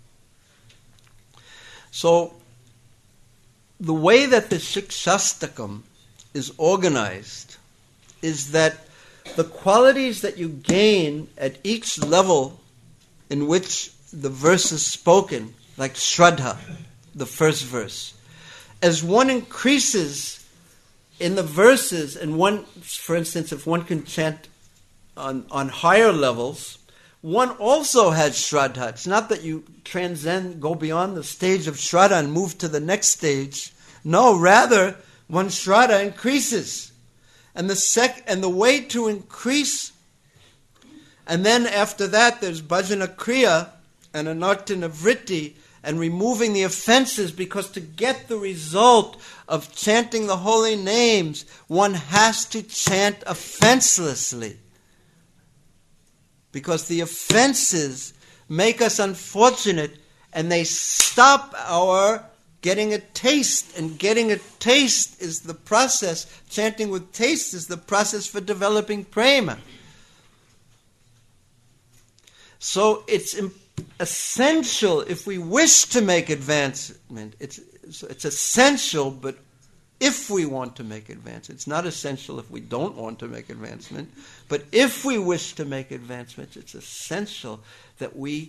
So the way that the Shikshastakam is organized is that the qualities that you gain at each level in which the verse is spoken, like Shraddha, the first verse, as one increases in the verses, and one, for instance, if one can chant on higher levels, one also has Shraddha. It's not that you transcend, go beyond the stage of Shraddha and move to the next stage. No, rather, one Shraddha increases. And the way to increase, and then after that there's bhajana kriya and anartana vritti, and removing the offenses, because to get the result of chanting the holy names, one has to chant offenselessly. Because the offenses make us unfortunate, and they stop our getting a taste, and getting a taste is the process. Chanting with taste is the process for developing prema. So it's essential if we wish to make advancement. It's essential, but if we want to make advancement. It's not essential if we don't want to make advancement, but if we wish to make advancement, it's essential that we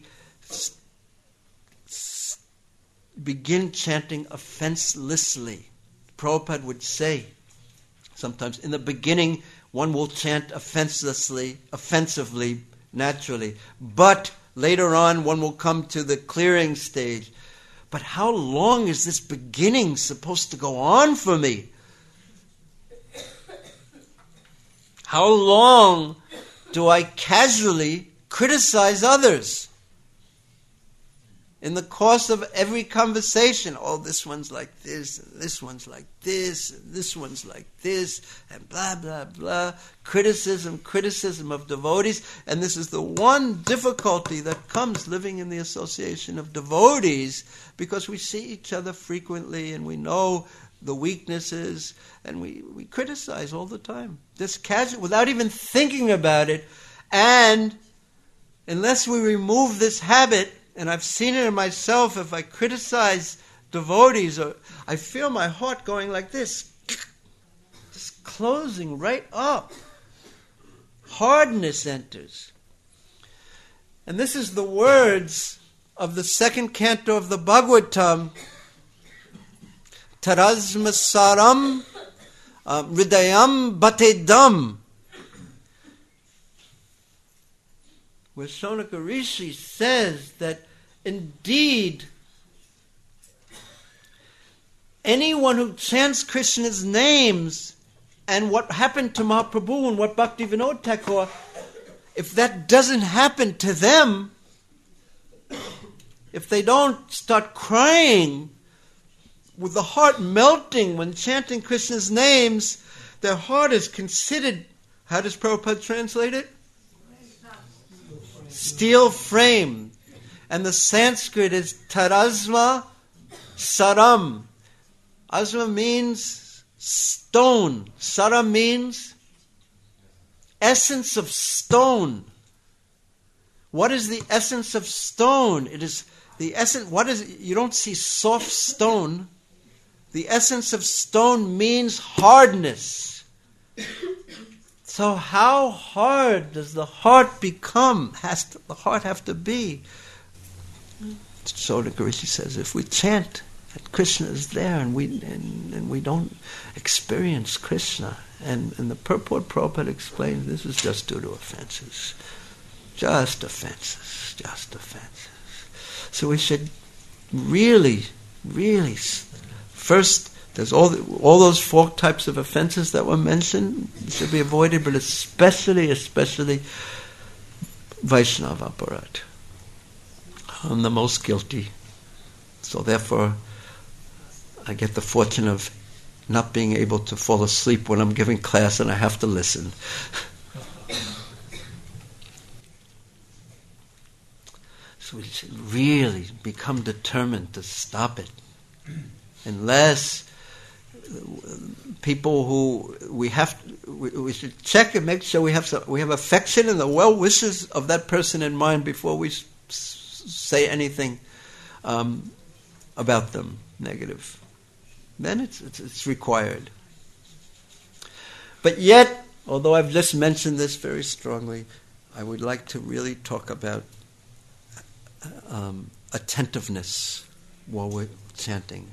begin chanting offenselessly. Prabhupada would say, sometimes in the beginning, one will chant offensively, naturally, but later on, one will come to the clearing stage. But how long is this beginning supposed to go on for me? How long do I casually criticize others? In the course of every conversation, oh, this one's like this, and this one's like this, and this one's like this, and blah, blah, blah. Criticism of devotees. And this is the one difficulty that comes living in the association of devotees, because we see each other frequently, and we know the weaknesses, and we criticize all the time. Just casual, without even thinking about it. And unless we remove this habit, and I've seen it in myself, if I criticize devotees, or I feel my heart going like this, just closing right up. Hardness enters. And this is the words of the second canto of the Bhagavatam, Tarasmasaram Hridayam Bhatedam, where Shonaka Rishi says that indeed anyone who chants Krishna's names, and what happened to Mahaprabhu and what Bhaktivinoda Thakur, if that doesn't happen to them, if they don't start crying with the heart melting when chanting Krishna's names, their heart is considered, how does Prabhupada translate it? Steel frame. And the Sanskrit is tarasma saram. Asma means stone. Saram means essence of stone. What is the essence of stone? It is the essence. What is it? You don't see soft stone. The essence of stone means hardness. So how hard does the heart become? The heart have to be? Shonaka Rishi says, if we chant that Krishna is there and we don't experience Krishna, and the purport Prabhupada explains, this is just due to offenses. Just offenses. So we should really, really, first, there's all those 4 types of offenses that were mentioned should be avoided, but especially Vaishnava aparat. I'm the most guilty. So therefore, I get the fortune of not being able to fall asleep when I'm giving class and I have to listen. So we should really become determined to stop it. Unless people who we should check and make sure we have affection and the well wishes of that person in mind before we say anything about them negative. Then it's required. But yet, although I've just mentioned this very strongly, I would like to really talk about attentiveness while we're chanting.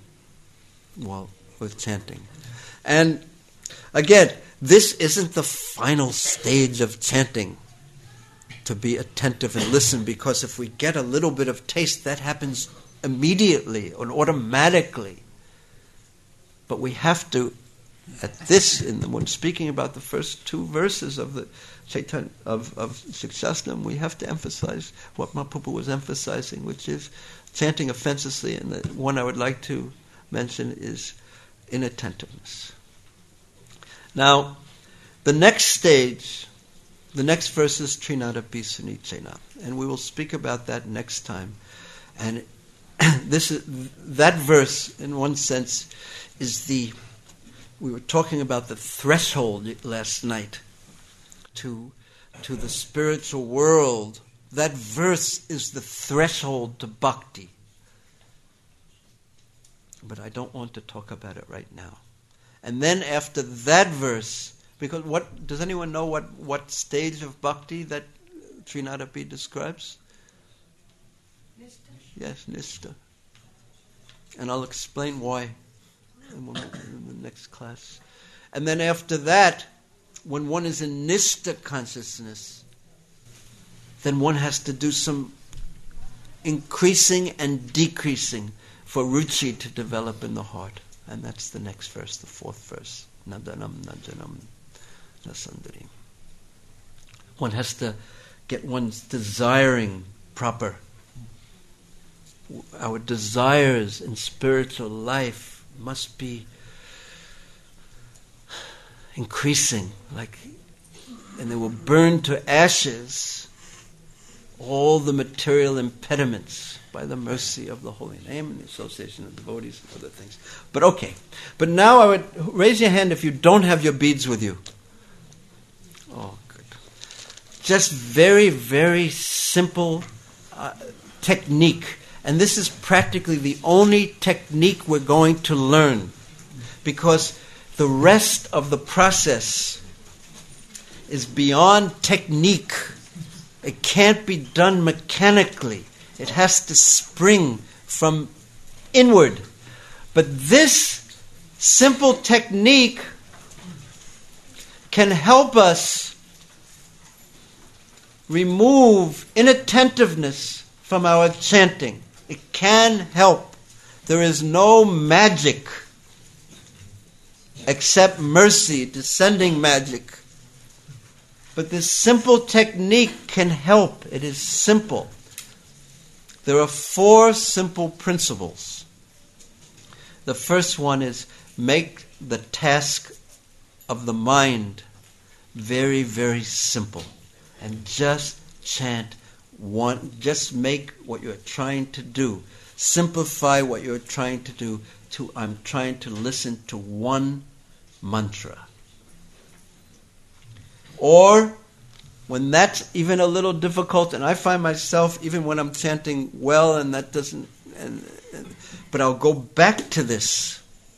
And again, this isn't the final stage of chanting, to be attentive and listen, because if we get a little bit of taste, that happens immediately and automatically. But we have to, when speaking about the first 2 verses of the Chaitanya of Shikshastam, we have to emphasize what Mahaprabhu was emphasizing, which is chanting offensively. And the one I would like to mention is inattentiveness. Now, the next stage, the next verse is Trinadapi Sunichena, and we will speak about that next time. And that verse, in one sense, is we were talking about the threshold last night to the spiritual world, That verse is the threshold to bhakti. But I don't want to talk about it right now. And then after that verse, because what does anyone know what stage of bhakti that Trinadapi describes? Nishta. Yes, Nishta. And I'll explain why in the next class. And then after that, when one is in Nishta consciousness, then one has to do some increasing and decreasing for ruchi to develop in the heart. And that's the next verse, the fourth verse. Nadanam najanam nasandari. One has to get one's desiring proper. Our desires in spiritual life must be increasing, and they will burn to ashes all the material impediments by the mercy of the holy name and the association of devotees and other things. But okay. But now I would raise your hand if you don't have your beads with you. Oh, good. Just very, very simple technique. And this is practically the only technique we're going to learn. Because the rest of the process is beyond technique. It can't be done mechanically. It has to spring from inward. But this simple technique can help us remove inattentiveness from our chanting. It can help. There is no magic except mercy, descending magic. But this simple technique can help. It is simple. There are 4 simple principles. The first one is make the task of the mind very, very simple. And just chant one, just make what you're trying to do. Simplify what you're trying to do to, I'm trying to listen to one mantra. Or, when that's even a little difficult, and I find myself, even when I'm chanting well, and that doesn't, but I'll go back to this.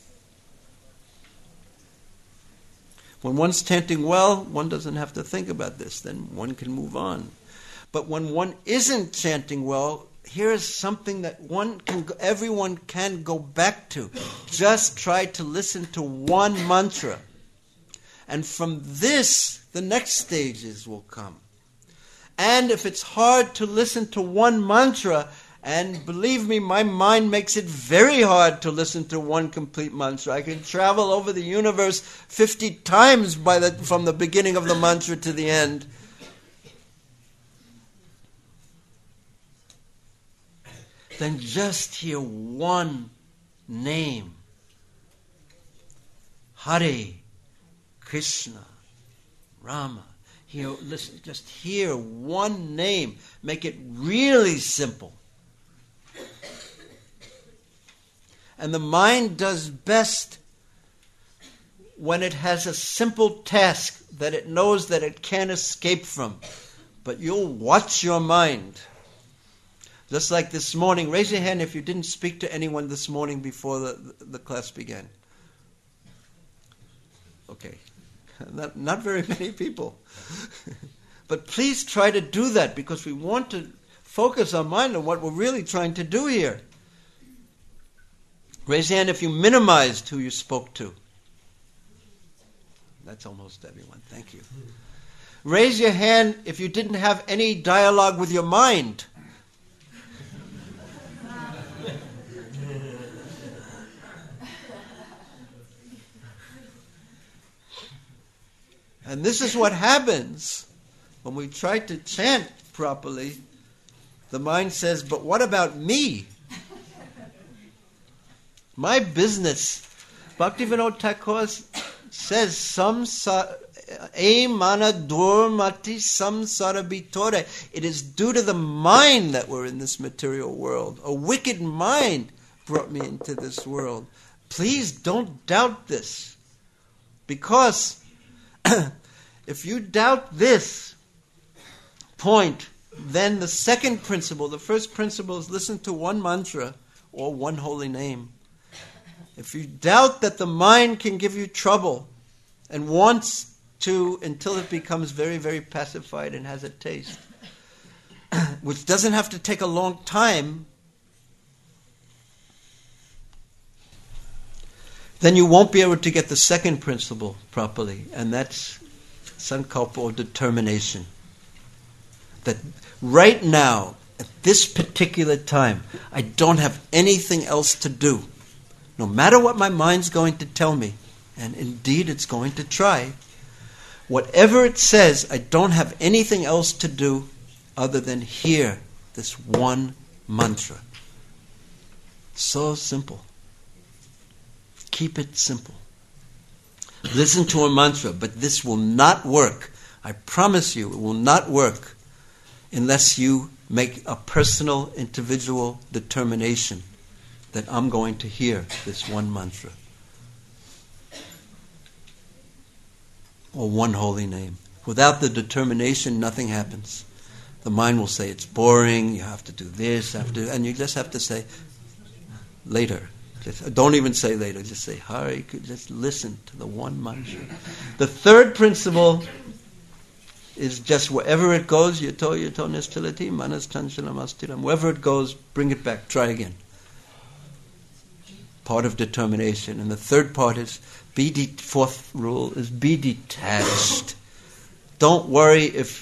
When one's chanting well, one doesn't have to think about this, then one can move on. But when one isn't chanting well, here's something that everyone can go back to. Just try to listen to one mantra. And from this, the next stages will come. And if it's hard to listen to one mantra, and believe me, my mind makes it very hard to listen to one complete mantra. I can travel over the universe 50 times from the beginning of the mantra to the end. Then just hear one name. Hare Krishna, Rama. Listen, just hear one name. Make it really simple. And the mind does best when it has a simple task that it knows that it can't escape from. But you'll watch your mind. Just like this morning. Raise your hand if you didn't speak to anyone this morning before the class began. Okay. Not very many people. But please try to do that, because we want to focus our mind on what we're really trying to do here. Raise your hand if you minimized who you spoke to. That's almost everyone. Thank you. Raise your hand if you didn't have any dialogue with your mind. And this is what happens when we try to chant properly. The mind says, but what about me? My business. Bhaktivinoda Thakur says, mana durmati samsara bitore. It is due to the mind that we're in this material world. A wicked mind brought me into this world. Please don't doubt this. Because if you doubt this point, then the second principle, the first principle is listen to one mantra or one holy name. If you doubt that the mind can give you trouble and wants to until it becomes very, very pacified and has a taste, which doesn't have to take a long time, then you won't be able to get the second principle properly, and that's sankalpa, or determination. That right now, at this particular time, I don't have anything else to do. No matter what my mind's going to tell me, and indeed it's going to try, whatever it says, I don't have anything else to do other than hear this one mantra. So simple. Keep it simple. Listen to a mantra, but this will not work. I promise you, it will not work unless you make a personal, individual determination that I'm going to hear this one mantra or one holy name. Without the determination, nothing happens. The mind will say it's boring, you have to do this, and you just have to say later. Don't even say later, just say Hari, just listen to the one mantra. The third principle is just wherever it goes, yato nistilati, manas chanchalam astiram. Wherever it goes, bring it back, try again. Part of determination. And the third part is, fourth rule is be detached. Don't worry if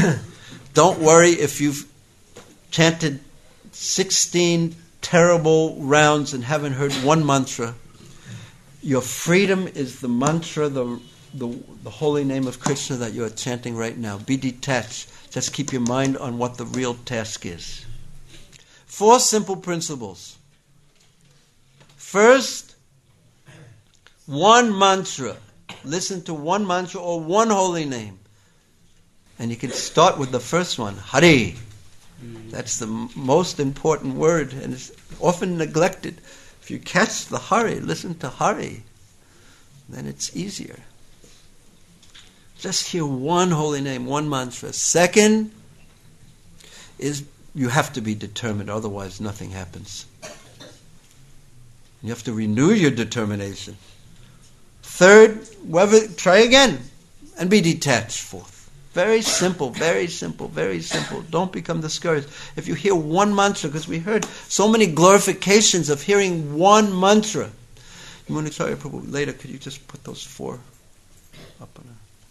you've chanted 16 terrible rounds and haven't heard one mantra. Your freedom is the mantra, the holy name of Krishna that you are chanting right now. Be detached. Just keep your mind on what the real task is. 4 simple principles. First, one mantra. Listen to one mantra or one holy name. And you can start with the first one, Hari. That's the most important word, and it's often neglected. If you catch the Hari, listen to Hari, then it's easier. Just hear one holy name, one mantra. Second is you have to be determined, otherwise nothing happens. You have to renew your determination. Third, try again and be detached. Fourth. Very simple, very simple, very simple. Don't become discouraged. If you hear one mantra, because we heard so many glorifications of hearing one mantra. You want to try it later, could you just put those 4 up on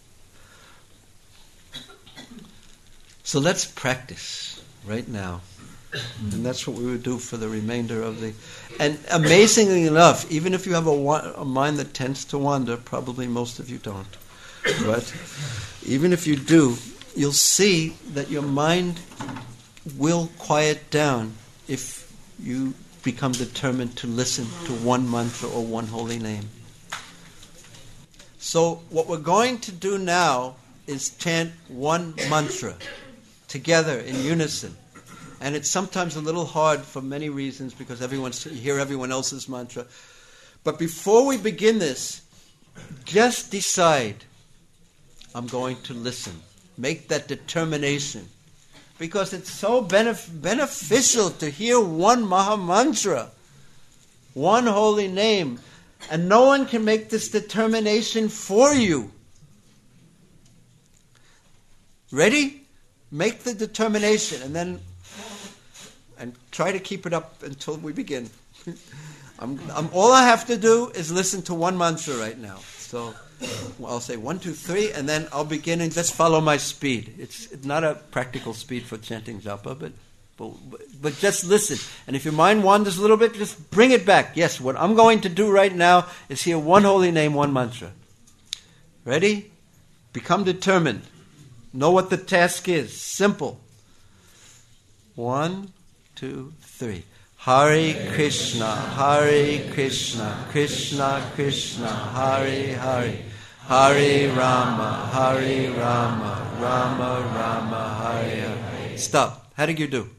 it? So let's practice right now. And that's what we would do for the remainder of the... And amazingly enough, even if you have a mind that tends to wander, probably most of you don't. But even if you do, you'll see that your mind will quiet down if you become determined to listen to one mantra or one holy name. So what we're going to do now is chant one mantra together in unison. And it's sometimes a little hard for many reasons because you hear everyone else's mantra. But before we begin this, just decide, I'm going to listen. Make that determination. Because it's so beneficial to hear one Maha Mantra, one holy name. And no one can make this determination for you. Ready? Make the determination and try to keep it up until we begin. All I have to do is listen to one mantra right now. So I'll say 1, 2, 3, and then I'll begin and just follow my speed. It's not a practical speed for chanting japa, but just listen. And if your mind wanders a little bit, just bring it back. Yes, what I'm going to do right now is hear one holy name, one mantra. Ready? Become determined. Know what the task is. Simple. 1, 2, 3. Hare Krishna, Krishna Krishna, Hare Hare, Hare Rama, Rama Rama, Hare Hare. Stop. How did you do?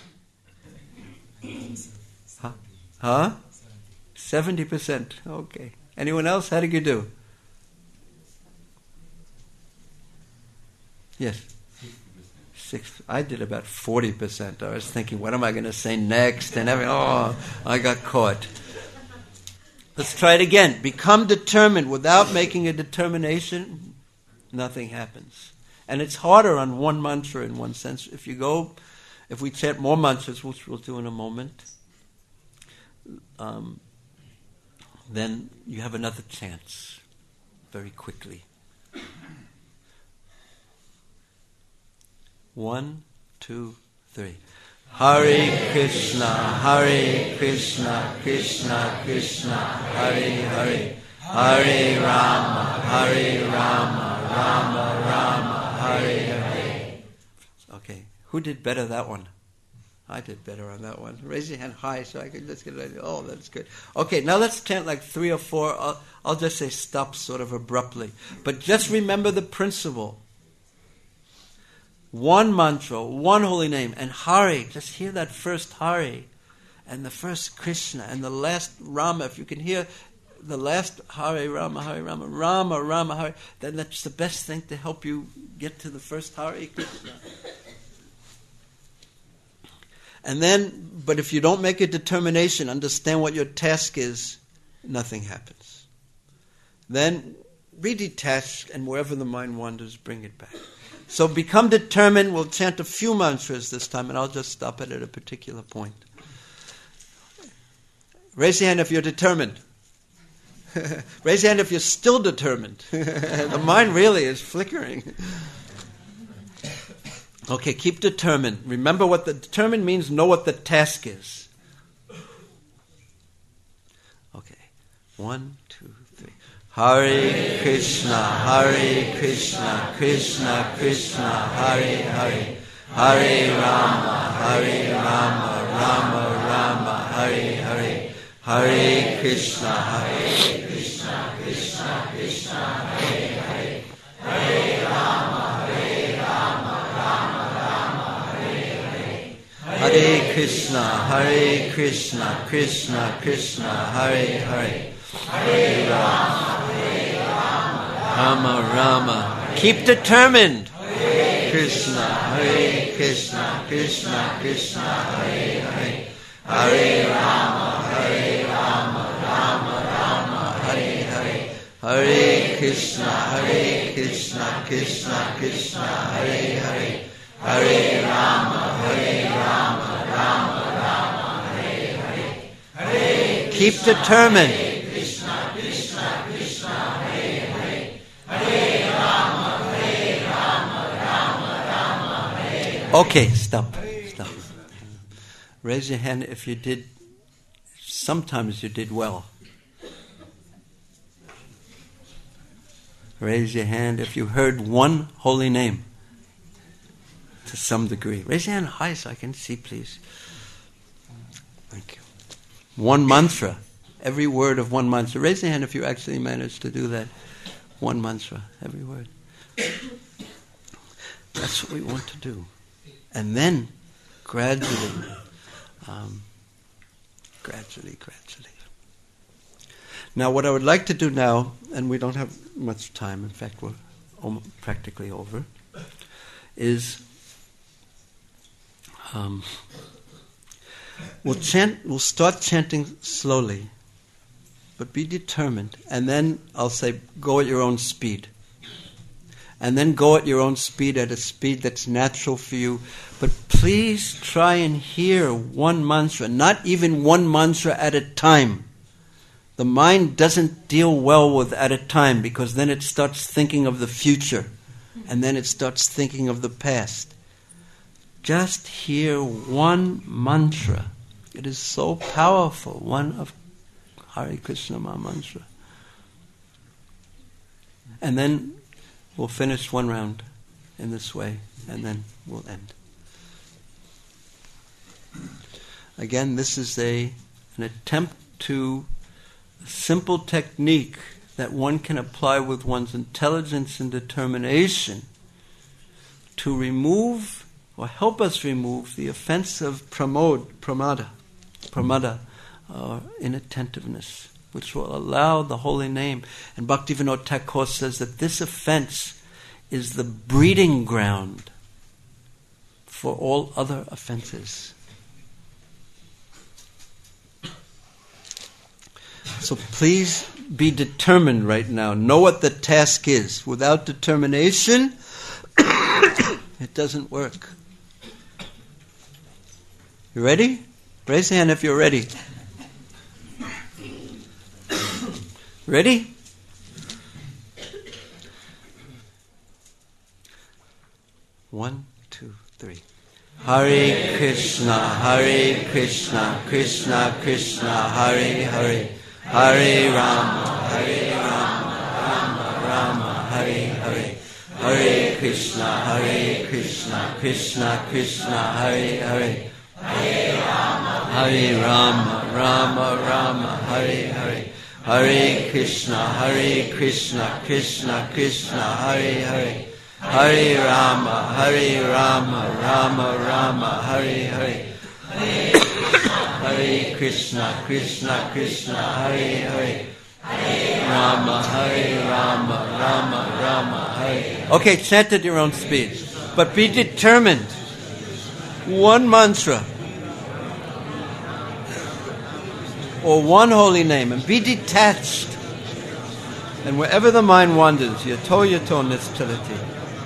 Huh? 70%. Okay. Anyone else? How did you do? Yes. I did about 40%. I was thinking, what am I going to say next? And I got caught. Let's try it again. Become determined. Without making a determination, nothing happens. And it's harder on one mantra in one sense. If we chant more mantras, which we'll do in a moment, then you have another chance very quickly. 1, 2, 3. Hare Krishna, Krishna Krishna, Hare Hare, Hare Rama, Rama Rama, Hare Hare. Okay, who did better that one? I did better on that one. Raise your hand high so I can just get it. Oh, that's good. Okay, now let's chant like 3 or 4. I'll just say stop sort of abruptly. But just remember the principle. One mantra, one holy name, and Hare. Just hear that first Hare, and the first Krishna, and the last Rama. If you can hear the last Hare Rama, Rama Rama Hare, then that's the best thing to help you get to the first Hare Krishna. And then, but if you don't make a determination, understand what your task is, nothing happens. Then be detached, and wherever the mind wanders, bring it back. So become determined. We'll chant a few mantras this time, and I'll just stop it at a particular point. Raise your hand if you're determined. Raise your hand if you're still determined. The mind really is flickering. Okay, keep determined. Remember what the determined means, know what the task is. Okay, 1, 2, 3. Hare Krishna, Krishna Krishna, Hare Hare, Hare Rama, Rama Hare Hare, Hare Krishna, Krishna Krishna, Hare Hare, Hare Rama, Rama Hare Hare, Hare Krishna, Krishna Krishna, Hare Hare, Hare Rama. Keep determined. Hare Krishna, Krishna Krishna, Hare Hare, Hare Rama, Rama Hare Hare, Hare Krishna, Krishna Krishna, Hare Hare, Hare Rama, Rama Hare Hare. Keep determined. Okay, stop. Raise your hand if you did, sometimes you did well. Raise your hand if you heard one holy name to some degree. Raise your hand high so I can see, please. Thank you. One mantra, every word of one mantra. Raise your hand if you actually managed to do that. One mantra, every word. That's what we want to do. And then, gradually. Now, what I would like to do now, and we don't have much time, in fact, we're practically over, is we'll start chanting slowly, but be determined, and then I'll say, go at your own speed. And then go at your own speed, at a speed that's natural for you. But please try and hear one mantra, not even one mantra at a time. The mind doesn't deal well with at a time, because then it starts thinking of the future, and then it starts thinking of the past. Just hear one mantra. It is so powerful, one of Hare Krishna mantra. And then we'll finish one round in this way, and then we'll end. Again, this is an attempt to a simple technique that one can apply with one's intelligence and determination to remove or help us remove the offense of pramada, or inattentiveness, which will allow the holy name. And Bhaktivinoda Thakur says that this offense is the breeding ground for all other offenses. So please be determined right now. Know what the task is. Without determination, it doesn't work. You ready? Raise a hand if you're ready. Ready? One, two, three. Hare Krishna, Krishna Krishna, Hare Hare, Hare Rama, Rama Rama, Hare Hare, Hare Krishna, Krishna Krishna, Hare Hare, Hare Rama, Rama, Hare Hare, Hare Krishna, Krishna Krishna, Hare Hare, Hare Rama, Rama, Hare Hare, Hare Krishna, Krishna, Hare Hare, Rama, Rama, Hare. Okay, chant at your own speed, but be determined. One mantra or one holy name, and be detached. And wherever the mind wanders, yato nistalati.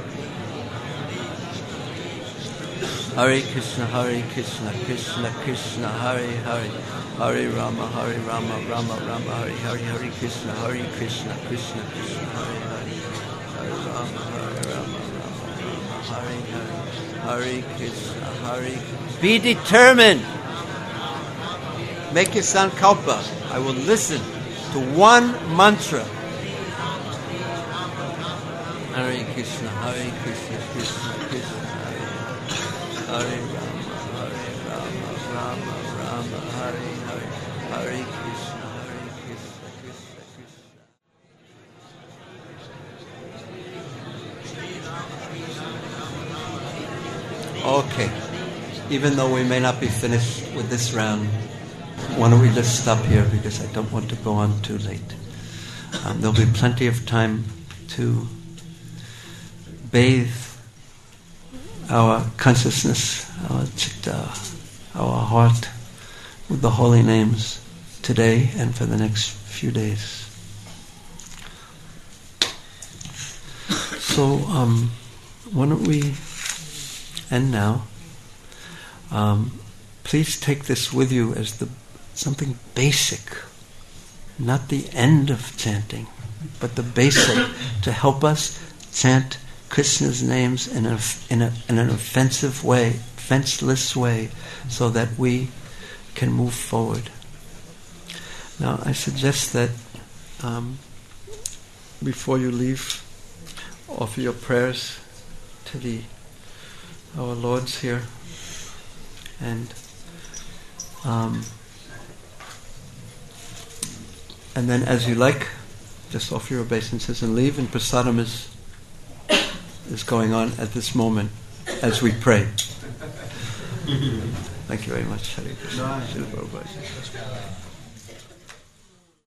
Hare Krishna, Krishna Krishna, Hare Hare, Hare Rama, Rama, Hare Hare, Hare Krishna, Krishna Krishna, Hare Hare, Hare Rama, Rama, Hare Hare, Hare Krishna, Hare. Be determined. Make your sankalpa. I will listen to one mantra. Hare Krishna, Krishna Krishna, Hare Rama, Hare Hare, Hare Krishna, Krishna Krishna. Okay. Even though we may not be finished with this round, why don't we just stop here because I don't want to go on too late. There'll be plenty of time to bathe our consciousness, our chitta, our heart with the holy names today and for the next few days. So, why don't we end now? Please take this with you as something basic, not the end of chanting, but the basic to help us chant Krishna's names in an offensive way, fenceless way, so that we can move forward. Now, I suggest that before you leave, offer your prayers to our lords here, and then, as you like, just offer your obeisances and leave. And prasadam is going on at this moment as we pray. Thank you very much. Hare Krishna.